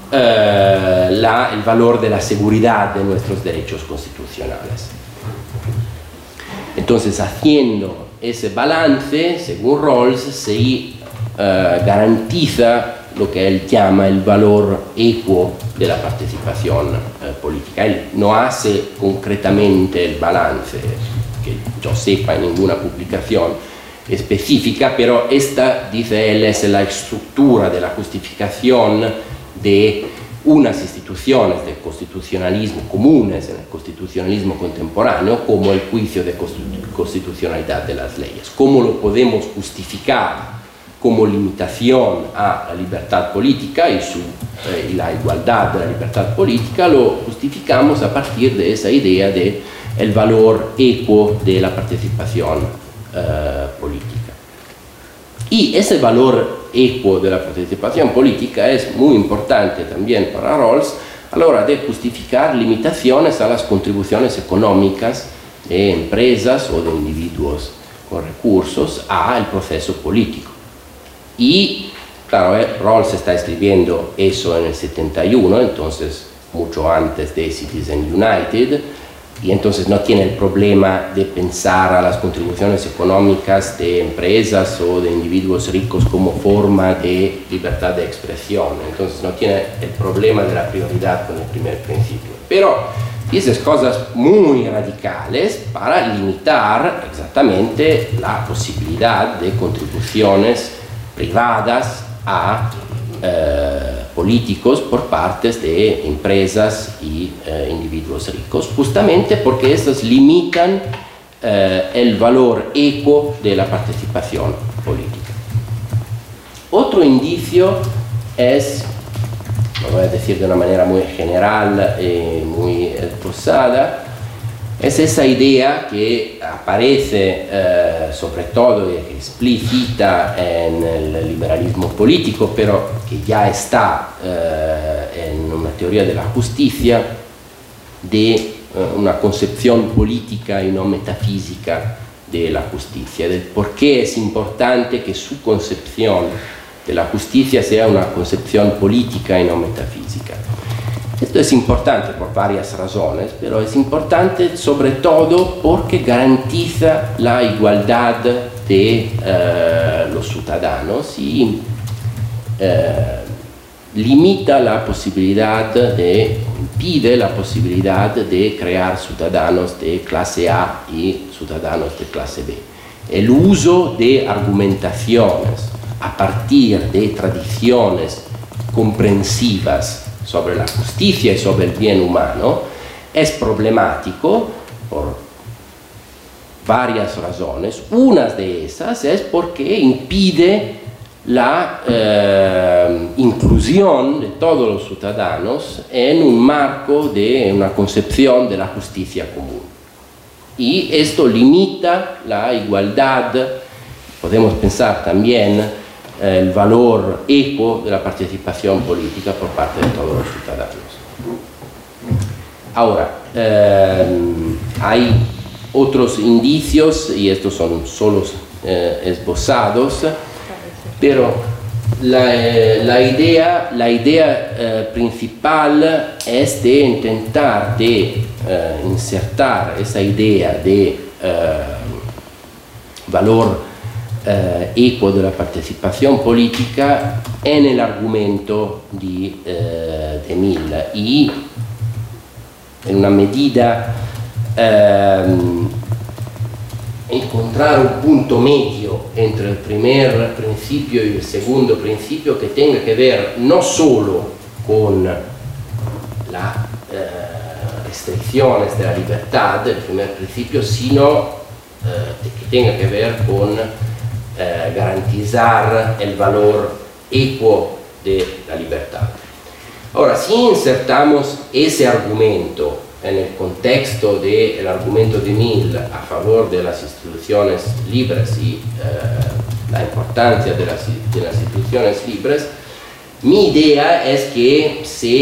S2: el valor de la seguridad de nuestros derechos constitucionales. Entonces, haciendo ese balance, según Rawls, se garantiza lo que él llama el valor equo de la participación política. Él no hace concretamente el balance, que yo sepa, en ninguna publicación específica, pero esta, dice él, es la estructura de la justificación de unas instituciones de constitucionalismo comunes en el constitucionalismo contemporáneo, como el juicio de constitucionalidad de las leyes. ¿Cómo lo podemos justificar como limitación a la libertad política y la igualdad de la libertad política? Lo justificamos a partir de esa idea de el valor equo de la participación política. Y ese valor equo de la participación política es muy importante también para Rawls a la hora de justificar limitaciones a las contribuciones económicas de empresas o de individuos con recursos al proceso político. Y claro, Rawls está escribiendo eso en el 71, entonces mucho antes de Citizen United, y entonces no tiene el problema de pensar a las contribuciones económicas de empresas o de individuos ricos como forma de libertad de expresión, entonces no tiene el problema de la prioridad con el primer principio, pero dice cosas muy radicales para limitar exactamente la posibilidad de contribuciones privadas a políticos por parte de empresas y individuos ricos, justamente porque estos limitan el valor equo de la participación política. Otro indicio es, lo voy a decir de una manera muy general y muy esbozada, es esa idea que aparece sobre todo y que explicita en el liberalismo político, pero que ya está en una teoría de la justicia, de una concepción política y no metafísica de la justicia, de por qué es importante que su concepción de la justicia sea una concepción política y no metafísica. Esto es importante por varias razones, pero es importante sobre todo porque garantiza la igualdad de los ciudadanos y limita la posibilidad impide la posibilidad de crear ciudadanos de clase A y ciudadanos de clase B. El uso de argumentaciones a partir de tradiciones comprensivas sobre la justicia y sobre el bien humano es problemático por varias razones. Una de esas es porque impide la inclusión de todos los ciudadanos en un marco de una concepción de la justicia común. Y esto limita la igualdad, podemos pensar también el valor equo de la participación política por parte de todos los ciudadanos. Ahora, hay otros indicios, y estos son solo esbozados, pero la idea principal es de intentar de insertar esa idea de valor equo de la participación política en el argumento de Mill y en una medida encontrar un punto medio entre el primer principio y el segundo principio que tenga que ver no solo con las restricciones de la libertad del primer principio, sino que tenga que ver con garantizar el valor equo de la libertad. Ahora, si insertamos ese argumento en el contexto del argumento de Mill a favor de las instituciones libres y la importancia de las instituciones libres, mi idea es que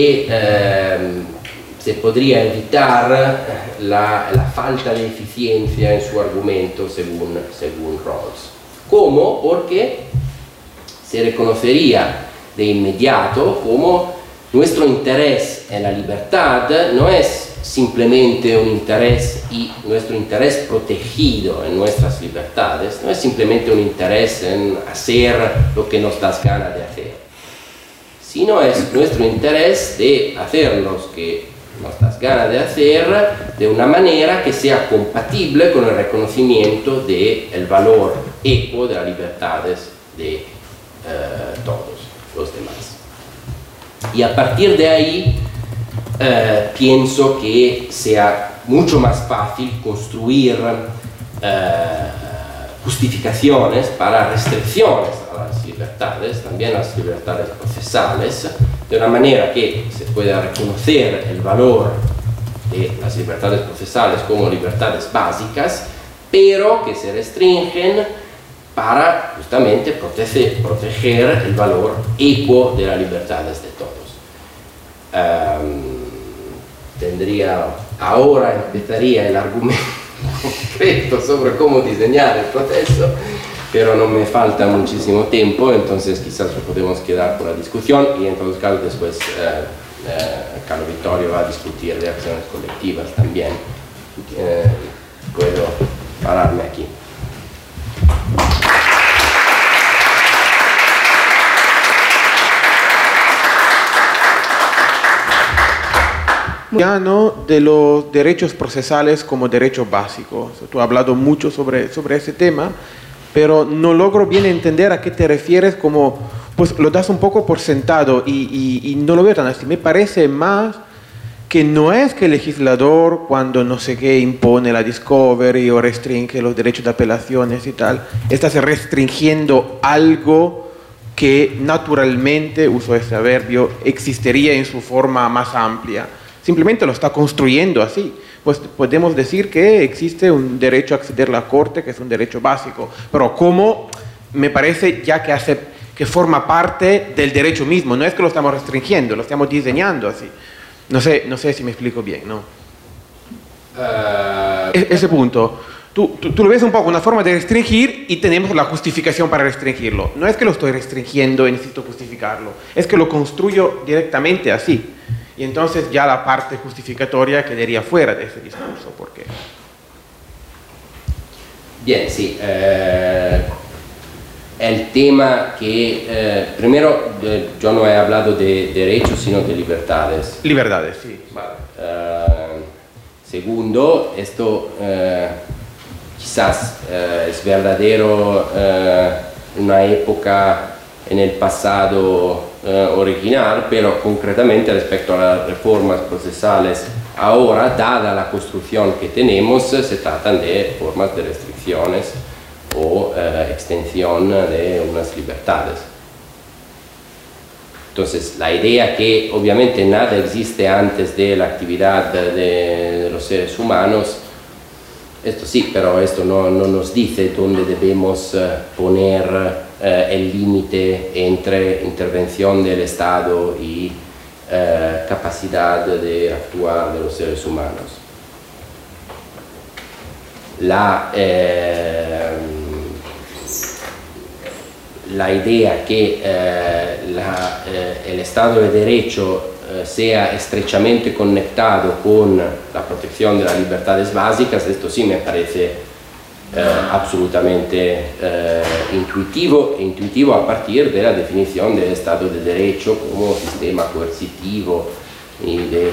S2: se podría evitar la falta de eficiencia en su argumento según Rawls. ¿Cómo? Porque se reconocería de inmediato como nuestro interés en la libertad no es simplemente un interés y nuestro interés protegido en nuestras libertades, no es simplemente un interés en hacer lo que nos da ganas de hacer, sino es nuestro interés de hacer nuestras ganas de hacer de una manera que sea compatible con el reconocimiento del valor equo de las libertades de todos los demás. Y a partir de ahí pienso que sea mucho más fácil construir justificaciones para restricciones a las libertades, también a las libertades procesales, de una manera que se pueda reconocer el valor de las libertades procesales como libertades básicas, pero que se restringen para justamente proteger el valor equo de las libertades de todos. Ahora empezaría el argumento concreto sobre cómo diseñar el proceso, pero no me falta muchísimo tiempo, entonces quizás lo podemos quedar por la discusión y en todos los casos después Carlo Vittorio va a discutir de acciones colectivas también. Puedo pararme aquí.
S3: De los derechos procesales como derechos básicos. Tú has hablado mucho sobre ese tema, pero no logro bien entender a qué te refieres, como pues lo das un poco por sentado y no lo veo tan así. Me parece más que no es que el legislador, cuando no sé qué impone la discovery o restringe los derechos de apelaciones y tal, estás restringiendo algo que naturalmente, uso ese adverbio, existiría en su forma más amplia. Simplemente lo está construyendo así. Pues podemos decir que existe un derecho a acceder a la corte, que es un derecho básico, pero como me parece ya que forma parte del derecho mismo, no es que lo estamos restringiendo, lo estamos diseñando así. No sé si me explico bien, ¿no? Ese punto. Tú lo ves un poco una forma de restringir y tenemos la justificación para restringirlo. No es que lo estoy restringiendo y necesito justificarlo, es que lo construyo directamente así. Y entonces ya la parte justificatoria quedaría fuera de ese discurso. ¿Por qué?
S2: Bien, sí. El tema que, primero, yo no he hablado de derechos, sino de libertades.
S3: Libertades, sí.
S2: Vale. Segundo, esto quizás es verdadero en una época en el pasado original, pero concretamente respecto a las reformas procesales ahora, dada la construcción que tenemos, se tratan de formas de restricciones o extensión de unas libertades. Entonces, la idea que obviamente nada existe antes de la actividad de los seres humanos, esto sí, pero esto no nos dice dónde debemos poner el límite entre intervención del Estado y capacidad de actuar de los seres humanos. La idea que el Estado de Derecho sea estrechamente conectado con la protección de las libertades básicas, esto sí me parece absolutamente intuitivo a partir de la definición del Estado de Derecho como sistema coercitivo y de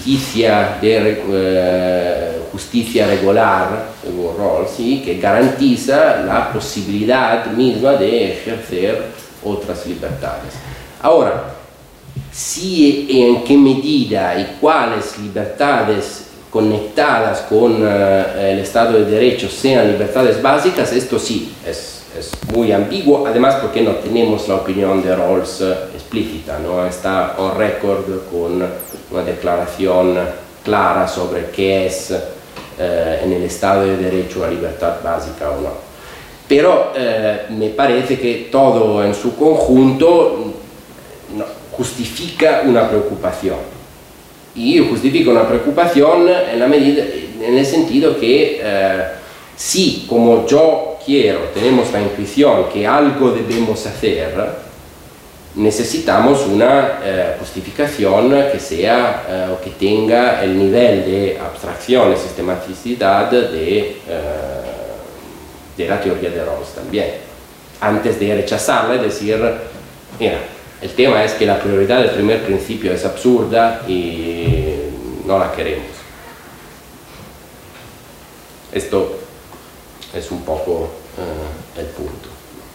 S2: justicia regular, según Rawls, ¿sí? Que garantiza la posibilidad misma de ejercer otras libertades. Ahora, si y en qué medida y cuáles libertades conectadas con el Estado de Derecho sean libertades básicas, esto sí es muy ambiguo, además porque no tenemos la opinión de Rawls explícita, no está on record con una declaración clara sobre qué es en el Estado de Derecho una libertad básica o no. Pero me parece que todo en su conjunto justifica una preocupación. Y justifica una preocupación en el sentido que si, como yo quiero, tenemos la intuición que algo debemos hacer, necesitamos una justificación que sea o que tenga el nivel de abstracción y sistematicidad de la teoría de Rawls también, antes de rechazarla y decir, mira, el tema es que la prioridad del primer principio es absurda y no la queremos. Esto es un poco el punto.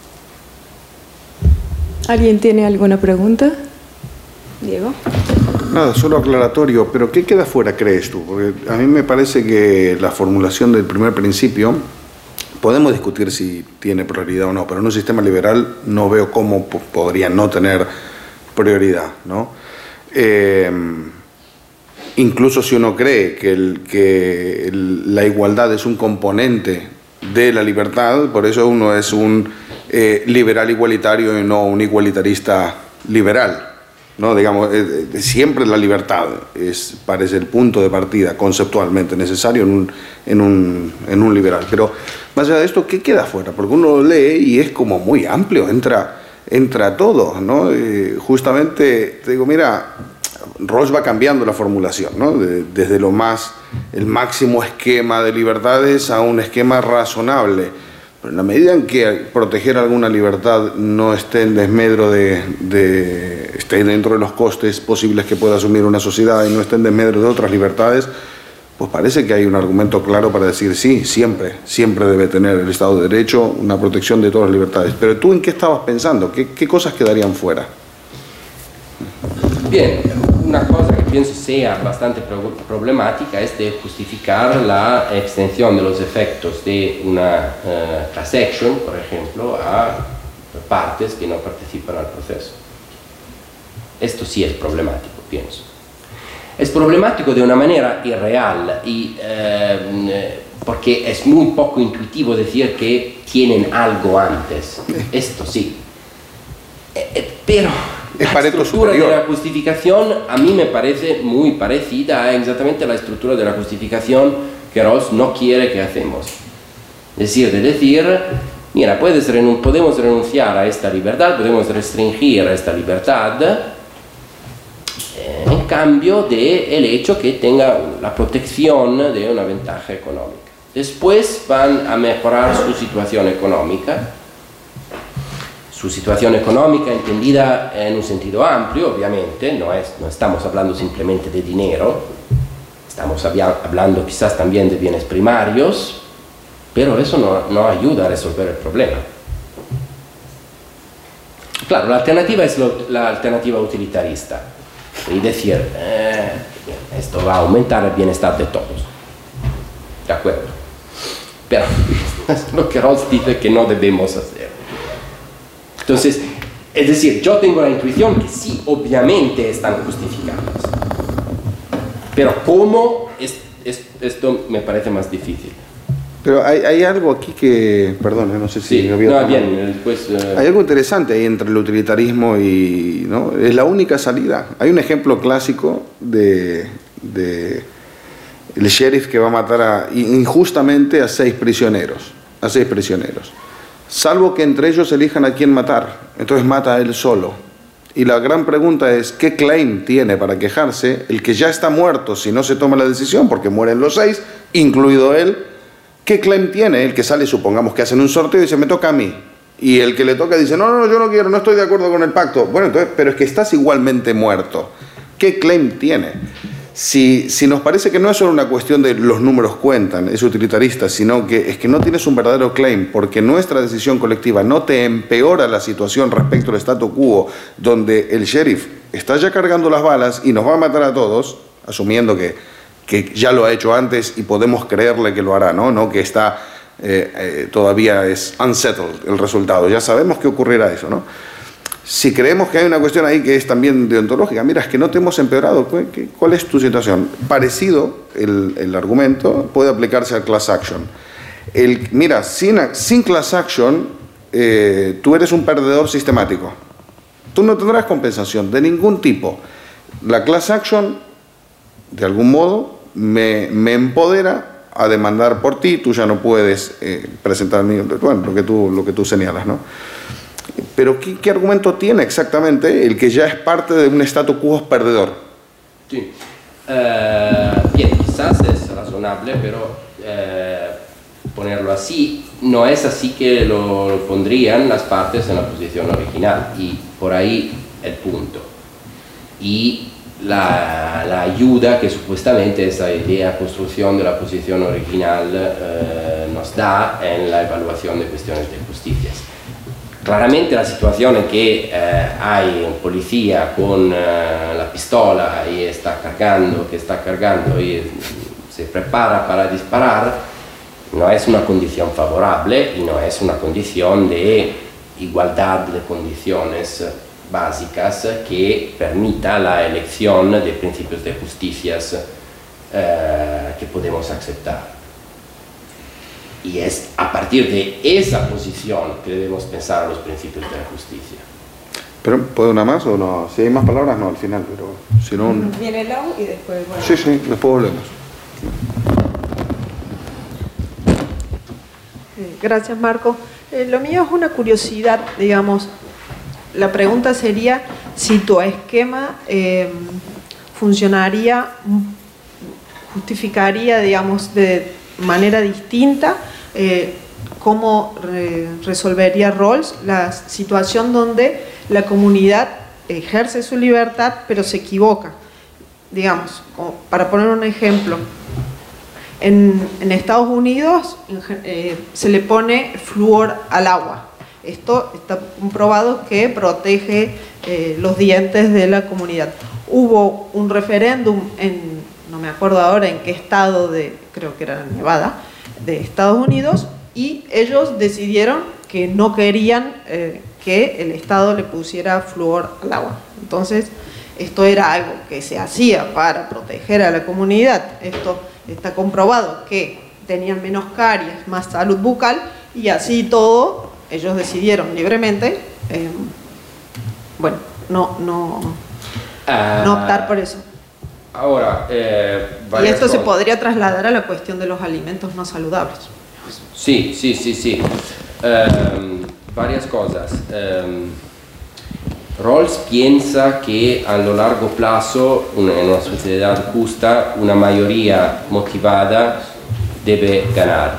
S1: ¿Alguien tiene alguna pregunta? Diego.
S4: Nada, solo aclaratorio, pero ¿qué queda fuera, crees tú? Porque a mí me parece que la formulación del primer principio, podemos discutir si tiene prioridad o no, pero en un sistema liberal no veo cómo podría no tener prioridad, ¿no? Incluso si uno cree que la igualdad es un componente de la libertad, por eso uno es un liberal igualitario y no un igualitarista liberal, ¿no? Digamos, siempre la libertad parece el punto de partida conceptualmente necesario en un liberal. Pero más allá de esto, ¿qué queda fuera? Porque uno lo lee y es como muy amplio, entra todo, ¿no? Justamente, te digo, mira, Rawls va cambiando la formulación, ¿no? Desde el máximo esquema de libertades a un esquema razonable. Pero en la medida en que proteger alguna libertad no esté en desmedro esté dentro de los costes posibles que pueda asumir una sociedad y no esté en desmedro de otras libertades, pues parece que hay un argumento claro para decir sí, siempre debe tener el Estado de Derecho una protección de todas las libertades. Pero tú, ¿en qué estabas pensando? ¿Qué cosas quedarían fuera?
S2: Bien, una cosa que pienso sea bastante problemática es de justificar la extensión de los efectos de una class action, por ejemplo, a partes que no participan al proceso. Esto sí es problemático, pienso. Es problemático de una manera irreal y porque es muy poco intuitivo decir que tienen algo antes. Esto sí. Pero la estructura de la justificación a mí me parece muy parecida a exactamente la estructura de la justificación que Rawls no quiere que hacemos. Es decir, mira, podemos renunciar a esta libertad, podemos restringir esta libertad en cambio del hecho que tenga la protección de una ventaja económica. Después van a mejorar su situación económica entendida en un sentido amplio, obviamente, no estamos hablando simplemente de dinero, estamos hablando quizás también de bienes primarios, pero eso no ayuda a resolver el problema. Claro, la alternativa es la alternativa utilitarista, y decir, esto va a aumentar el bienestar de todos, ¿de acuerdo? Pero es lo que Rawls dice que no debemos hacer. Entonces, es decir, yo tengo la intuición que sí, obviamente están justificadas. Pero ¿cómo? Esto me parece más difícil.
S4: Pero hay algo aquí que, perdón, no sé si
S2: sí,
S4: me había
S2: no, bien, después,
S4: hay algo interesante ahí entre el utilitarismo y, ¿no? Es la única salida. Hay un ejemplo clásico de el sheriff que va a matar injustamente a 6 prisioneros. Salvo que entre ellos elijan a quién matar, entonces mata a él solo. Y la gran pregunta es, ¿qué claim tiene para quejarse el que ya está muerto si no se toma la decisión? Porque mueren los 6, incluido él. ¿Qué claim tiene el que sale, supongamos que hacen un sorteo y dice, me toca a mí? Y el que le toca dice, no, yo no quiero, no estoy de acuerdo con el pacto. Bueno, entonces, pero es que estás igualmente muerto. ¿Qué claim tiene? Si nos parece que no es solo una cuestión de los números cuentan, es utilitarista, sino que es que no tienes un verdadero claim porque nuestra decisión colectiva no te empeora la situación respecto al statu quo, donde el sheriff está ya cargando las balas y nos va a matar a todos, asumiendo que ya lo ha hecho antes y podemos creerle que lo hará, no que está todavía es unsettled el resultado, ya sabemos que ocurrirá eso, ¿no? Si creemos que hay una cuestión ahí que es también deontológica, mira, es que no te hemos empeorado, ¿cuál es tu situación? Parecido el argumento puede aplicarse al class action. Mira, sin class action, tú eres un perdedor sistemático. Tú no tendrás compensación de ningún tipo. La class action, de algún modo, me empodera a demandar por ti, tú ya no puedes presentar bueno, lo que tú señalas, ¿no? Pero ¿qué argumento tiene exactamente el que ya es parte de un statu quo perdedor?
S2: Sí. Bien, quizás es razonable, pero ponerlo así, no es así que lo pondrían las partes en la posición original, y por ahí el punto. Y la ayuda que supuestamente esa idea, construcción de la posición original nos da en la evaluación de cuestiones de justicia. Claramente la situación en que hay un policía con la pistola y está cargando y se prepara para disparar, no es una condición favorable y no es una condición de igualdad de condiciones básicas que permita la elección de principios de justicia que podemos aceptar. Y es a partir de esa posición que debemos pensar los principios de la justicia.
S4: Pero, ¿puedo una más o no? Si hay más palabras, no, al final, pero si no...
S1: Viene Lau y después... Bueno.
S4: Sí, sí, después volvemos.
S5: Gracias, Marco. Lo mío es una curiosidad, digamos. La pregunta sería si tu esquema funcionaría, justificaría, digamos, de manera distinta cómo resolvería Rawls la situación donde la comunidad ejerce su libertad pero se equivoca. Digamos, para poner un ejemplo, en Estados Unidos se le pone flúor al agua. Esto está comprobado que protege los dientes de la comunidad. Hubo un referéndum en, no me acuerdo ahora en qué estado creo que era Nevada, de Estados Unidos, y ellos decidieron que no querían que el Estado le pusiera flúor al agua. Entonces, esto era algo que se hacía para proteger a la comunidad. Esto está comprobado que tenían menos caries, más salud bucal, y así todo, ellos decidieron libremente, bueno, no optar por eso.
S2: Ahora,
S5: y esto se podría trasladar a la cuestión de los alimentos no saludables.
S2: Sí. Varias cosas. Rawls piensa que a lo largo plazo, en una sociedad justa, una mayoría motivada debe ganar.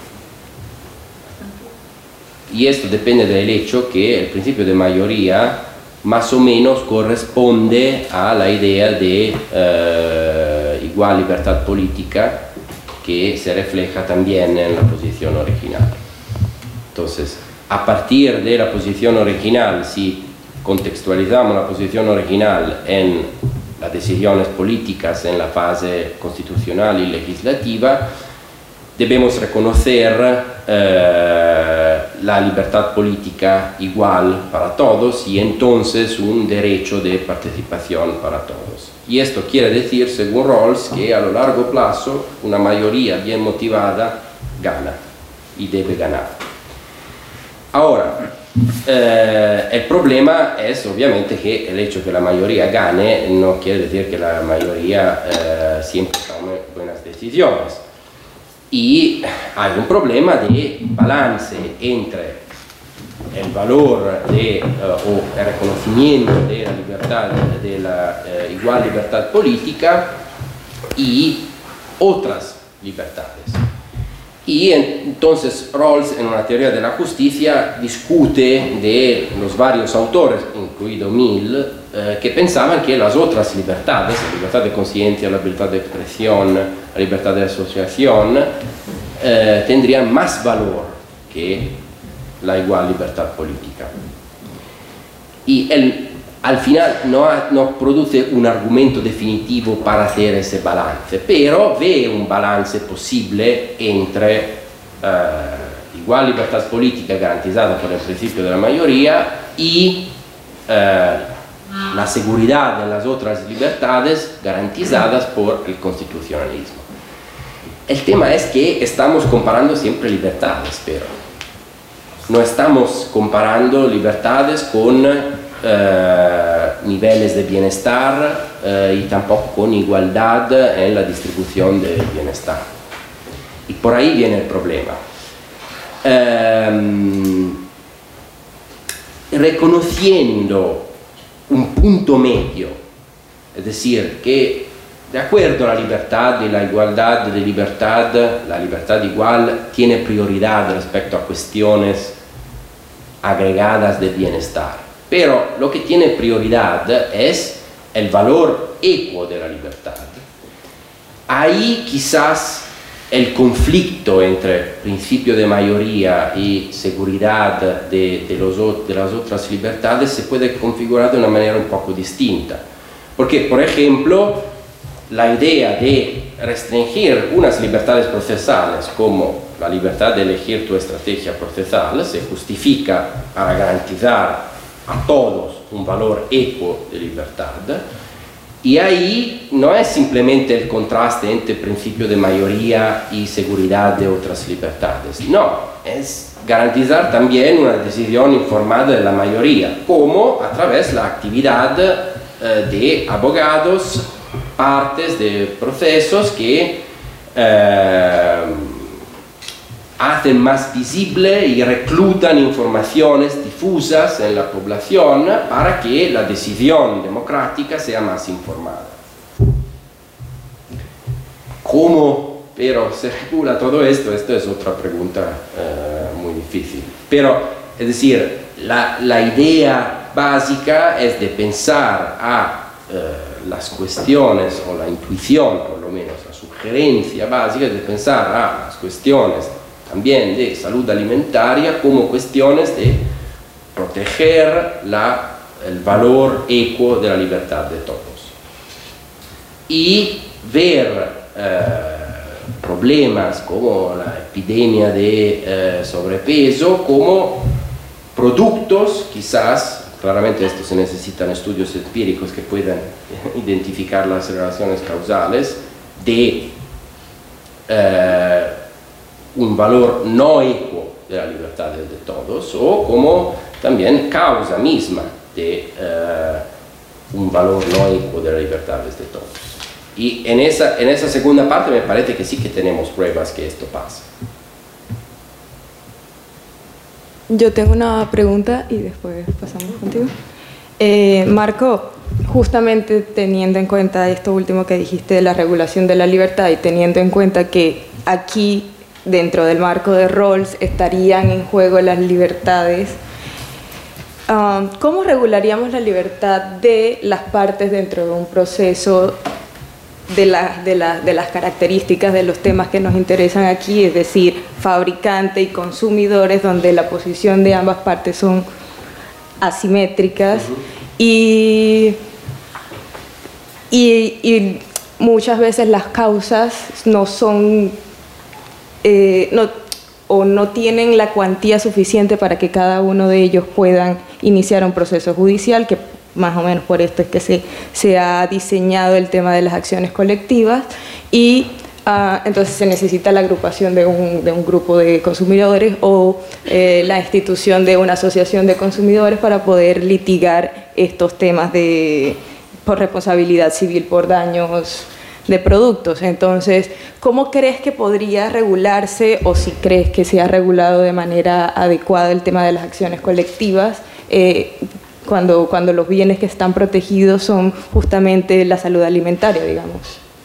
S2: Y esto depende del hecho que el principio de mayoría más o menos corresponde a la idea de igual libertad política que se refleja también en la posición original. Entonces, a partir de la posición original, si contextualizamos la posición original en las decisiones políticas en la fase constitucional y legislativa, debemos reconocer la libertad política igual para todos y entonces un derecho de participación para todos. Y esto quiere decir, según Rawls, que a lo largo plazo una mayoría bien motivada gana y debe ganar. Ahora, el problema es obviamente que el hecho que la mayoría gane no quiere decir que la mayoría siempre tome buenas decisiones. Y hay un problema de balance entre el valor o el reconocimiento de la libertad, de la igual libertad política y otras libertades. Y entonces Rawls, en una teoría de la justicia, discute de los varios autores, incluido Mill, que pensaban que las otras libertades, la libertad de conciencia, la libertad de expresión, la libertad de asociación, tendrían más valor que la igual libertad política. Y él al final no produce un argumento definitivo para hacer ese balance, pero ve un balance posible entre igual libertad política garantizada por el principio de la mayoría y la seguridad de las otras libertades garantizadas por el constitucionalismo. El tema es que estamos comparando siempre libertades, pero no estamos comparando libertades con niveles de bienestar y tampoco con igualdad en la distribución del bienestar. Y por ahí viene el problema. Reconociendo un punto medio, es decir, que de acuerdo a la libertad y la igualdad de libertad, la libertad igual tiene prioridad respecto a cuestiones agregadas de bienestar. Pero lo que tiene prioridad es el valor equo de la libertad, ahí quizás el conflicto entre principio de mayoría y seguridad de las otras libertades se puede configurar de una manera un poco distinta. Porque, por ejemplo, la idea de restringir unas libertades procesales como la libertad de elegir tu estrategia procesal se justifica para garantizar a todos un valor equo de libertad. Y ahí no es simplemente el contraste entre principio de mayoría y seguridad de otras libertades, no, es garantizar también una decisión informada de la mayoría, como a través de la actividad de abogados, partes de procesos que hacen más visible y reclutan informaciones difusas en la población para que la decisión democrática sea más informada. ¿Cómo pero se regula todo esto? Esto es otra pregunta muy difícil. Pero, es decir, la idea básica es de pensar a las cuestiones, o la intuición, por lo menos, la sugerencia básica es de pensar a las cuestiones también de salud alimentaria como cuestiones de proteger el valor equo de la libertad de todos. Y ver problemas como la epidemia de sobrepeso como productos, quizás, claramente esto se necesitan estudios empíricos que puedan identificar las relaciones causales, de un valor no equo de la libertad de todos, o como también causa misma de un valor no equo de la libertad de todos. Y en esa segunda parte me parece que sí que tenemos pruebas que esto pasa.
S1: Yo tengo una pregunta y después pasamos contigo. Marco, justamente teniendo en cuenta esto último que dijiste de la regulación de la libertad y teniendo en cuenta que aquí, dentro del marco de Rawls, estarían en juego las libertades, ¿cómo regularíamos la libertad de las partes dentro de un proceso de las características de los temas que nos interesan aquí, es decir, fabricante y consumidores, donde la posición de ambas partes son asimétricas y muchas veces las causas no son no tienen la cuantía suficiente para que cada uno de ellos puedan iniciar un proceso judicial, que más o menos por esto es que se ha diseñado el tema de las acciones colectivas, y entonces se necesita la agrupación de un grupo de consumidores o la institución de una asociación de consumidores para poder litigar estos temas por responsabilidad civil por daños de productos. Entonces, ¿cómo crees que podría regularse, o si crees que se ha regulado de manera adecuada el tema de las acciones colectivas, cuando los bienes que están protegidos son justamente la salud alimentaria, digamos?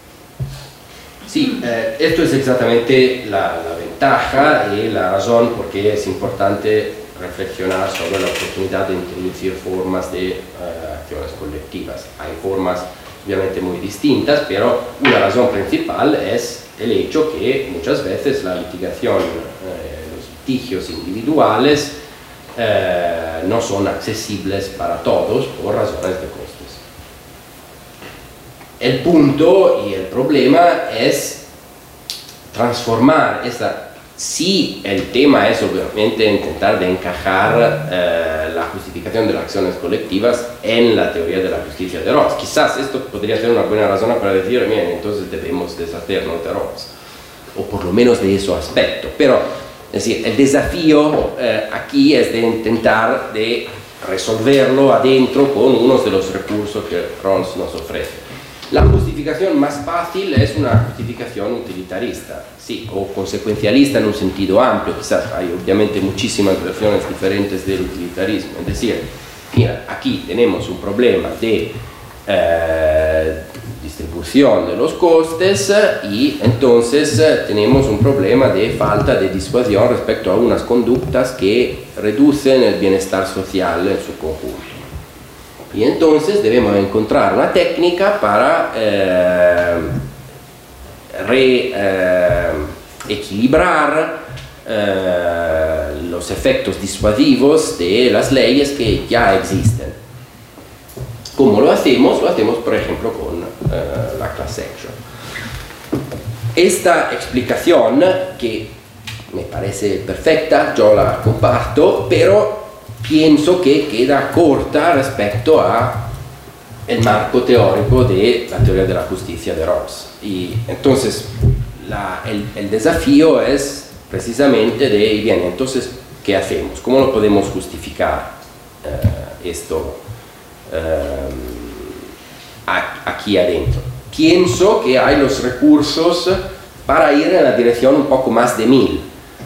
S2: Sí, esto es exactamente la ventaja y la razón por qué es importante reflexionar sobre la oportunidad de introducir formas de acciones colectivas. Hay formas obviamente muy distintas, pero una razón principal es el hecho que muchas veces la litigación, los litigios individuales no son accesibles para todos por razones de costes. El punto y el problema es transformar si el tema es obviamente intentar de encajar la justificación de las acciones colectivas en la teoría de la justicia de Rawls. Quizás esto podría ser una buena razón para decir, bien, entonces debemos deshacernos de Rawls, o por lo menos de ese aspecto. Pero, es decir, el desafío aquí es de intentar de resolverlo adentro con uno de los recursos que Rawls nos ofrece. La justificación más fácil es una justificación utilitarista, sí, o consecuencialista en un sentido amplio. Quizás hay obviamente muchísimas versiones diferentes del utilitarismo. Es decir, mira, aquí tenemos un problema de distribución de los costes y entonces tenemos un problema de falta de disuasión respecto a unas conductas que reducen el bienestar social en su conjunto. Y entonces debemos encontrar una técnica para reequilibrar los efectos disuasivos de las leyes que ya existen. ¿Cómo lo hacemos? Lo hacemos, por ejemplo, con la class action. Esta explicación, que me parece perfecta, yo la comparto, pero pienso que queda corta respecto a el marco teórico de la teoría de la justicia de Rawls. Y entonces el desafío es precisamente de, bien, entonces, ¿qué hacemos? ¿Cómo lo podemos justificar esto aquí adentro? Pienso que hay los recursos para ir en la dirección un poco más de Mill,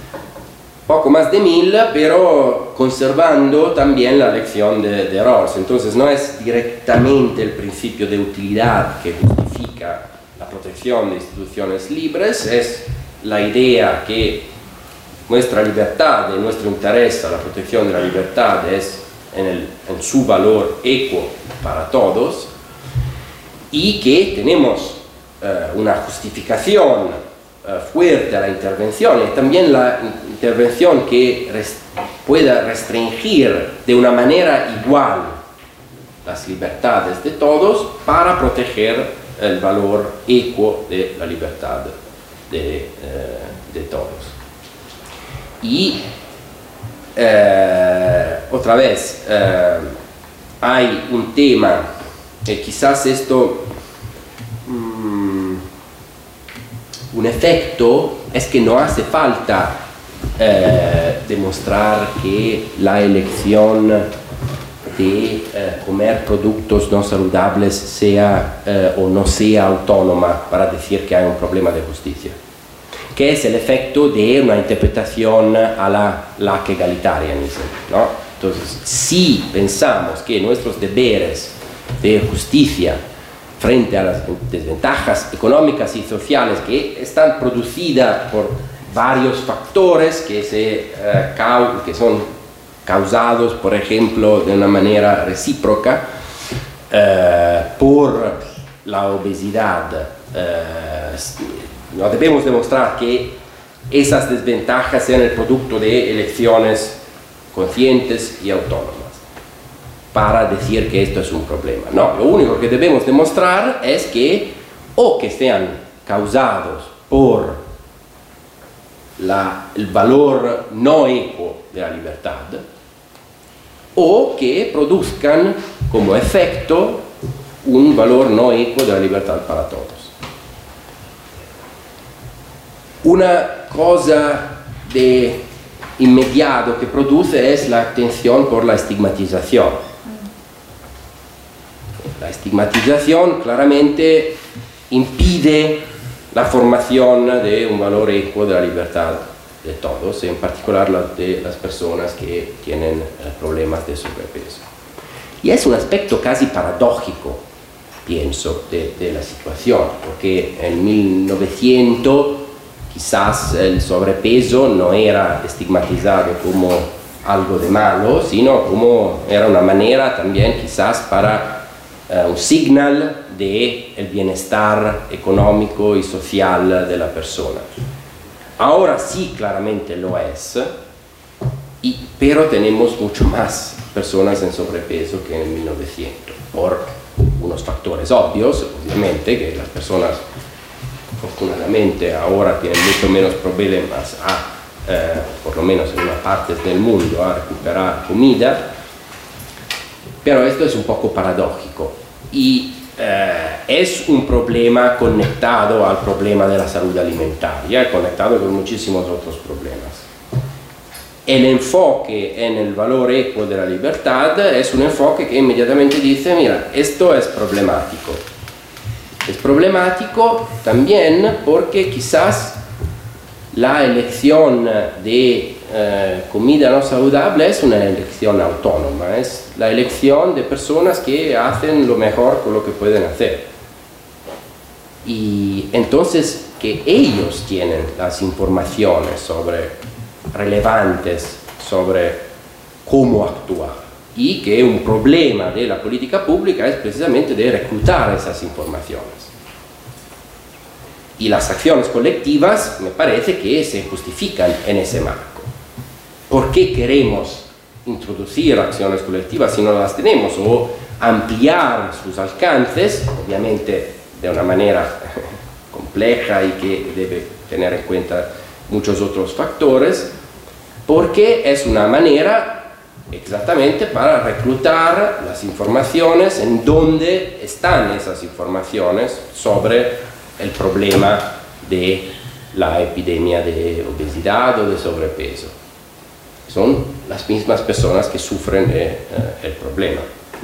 S2: pero conservando también la lección de Rawls. Entonces no es directamente el principio de utilidad que justifica la protección de instituciones libres, es la idea que nuestra libertad y nuestro interés a la protección de la libertad es en su valor equo para todos, y que tenemos una justificación fuerte a la intervención, y también la intervención que pueda restringir de una manera igual las libertades de todos para proteger el valor equo de la libertad de todos. Y otra vez hay un tema, quizás esto, un efecto es que no hace falta demostrar que la elección de comer productos no saludables sea o no sea autónoma para decir que hay un problema de justicia, que es el efecto de una interpretación a la Locke-egalitarianism, ¿no? Entonces, si pensamos que nuestros deberes de justicia frente a las desventajas económicas y sociales que están producidas por varios factores que son causados, por ejemplo, de una manera recíproca por la obesidad, no debemos demostrar que esas desventajas sean el producto de elecciones conscientes y autónomas para decir que esto es un problema. No, lo único que debemos demostrar es que o que sean causados por el valor no equo de la libertad, o que produzcan como efecto un valor no equo de la libertad para todos. Una cosa de inmediato que produce es la tensión por la estigmatización. La estigmatización claramente impide la formación de un valor equo de la libertad de todos, en particular de las personas que tienen problemas de sobrepeso. Y es un aspecto casi paradójico, pienso, de la situación, porque en 1900 quizás el sobrepeso no era estigmatizado como algo de malo, sino como era una manera también quizás para un señal del bienestar económico y social de la persona. Ahora sí, claramente lo es, pero tenemos mucho más personas en sobrepeso que en 1900, por unos factores obvios, obviamente, que las personas afortunadamente ahora tienen mucho menos problemas por lo menos en una parte del mundo, a recuperar comida, pero esto es un poco paradójico y es un problema conectado al problema de la salud alimentaria, conectado con muchísimos otros problemas. El enfoque en el valor equo de la libertad es un enfoque que inmediatamente dice, mira, esto es problemático. Es problemático también porque quizás la elección de comida no saludable es una elección autónoma, es la elección de personas que hacen lo mejor con lo que pueden hacer. Y entonces que ellos tienen las informaciones relevantes sobre cómo actuar. y que un problema de la política pública es precisamente de reclutar esas informaciones. Y las acciones colectivas me parece que se justifican en ese marco. ¿Por qué queremos introducir acciones colectivas si no las tenemos? O ampliar sus alcances, obviamente de una manera compleja y que debe tener en cuenta muchos otros factores, porque es una manera exactamente para reclutar las informaciones en dónde están esas informaciones sobre el problema de la epidemia de obesidad o de sobrepeso. Son las mismas personas que sufren el problema.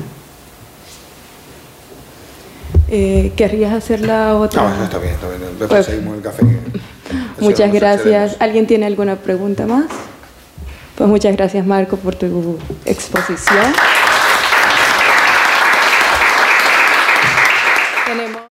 S1: ¿Querrías hacer la otra?
S4: No, ya está bien, después seguimos el café.
S1: Muchas gracias. ¿Alguien tiene alguna pregunta más? Pues muchas gracias, Marco, por tu exposición.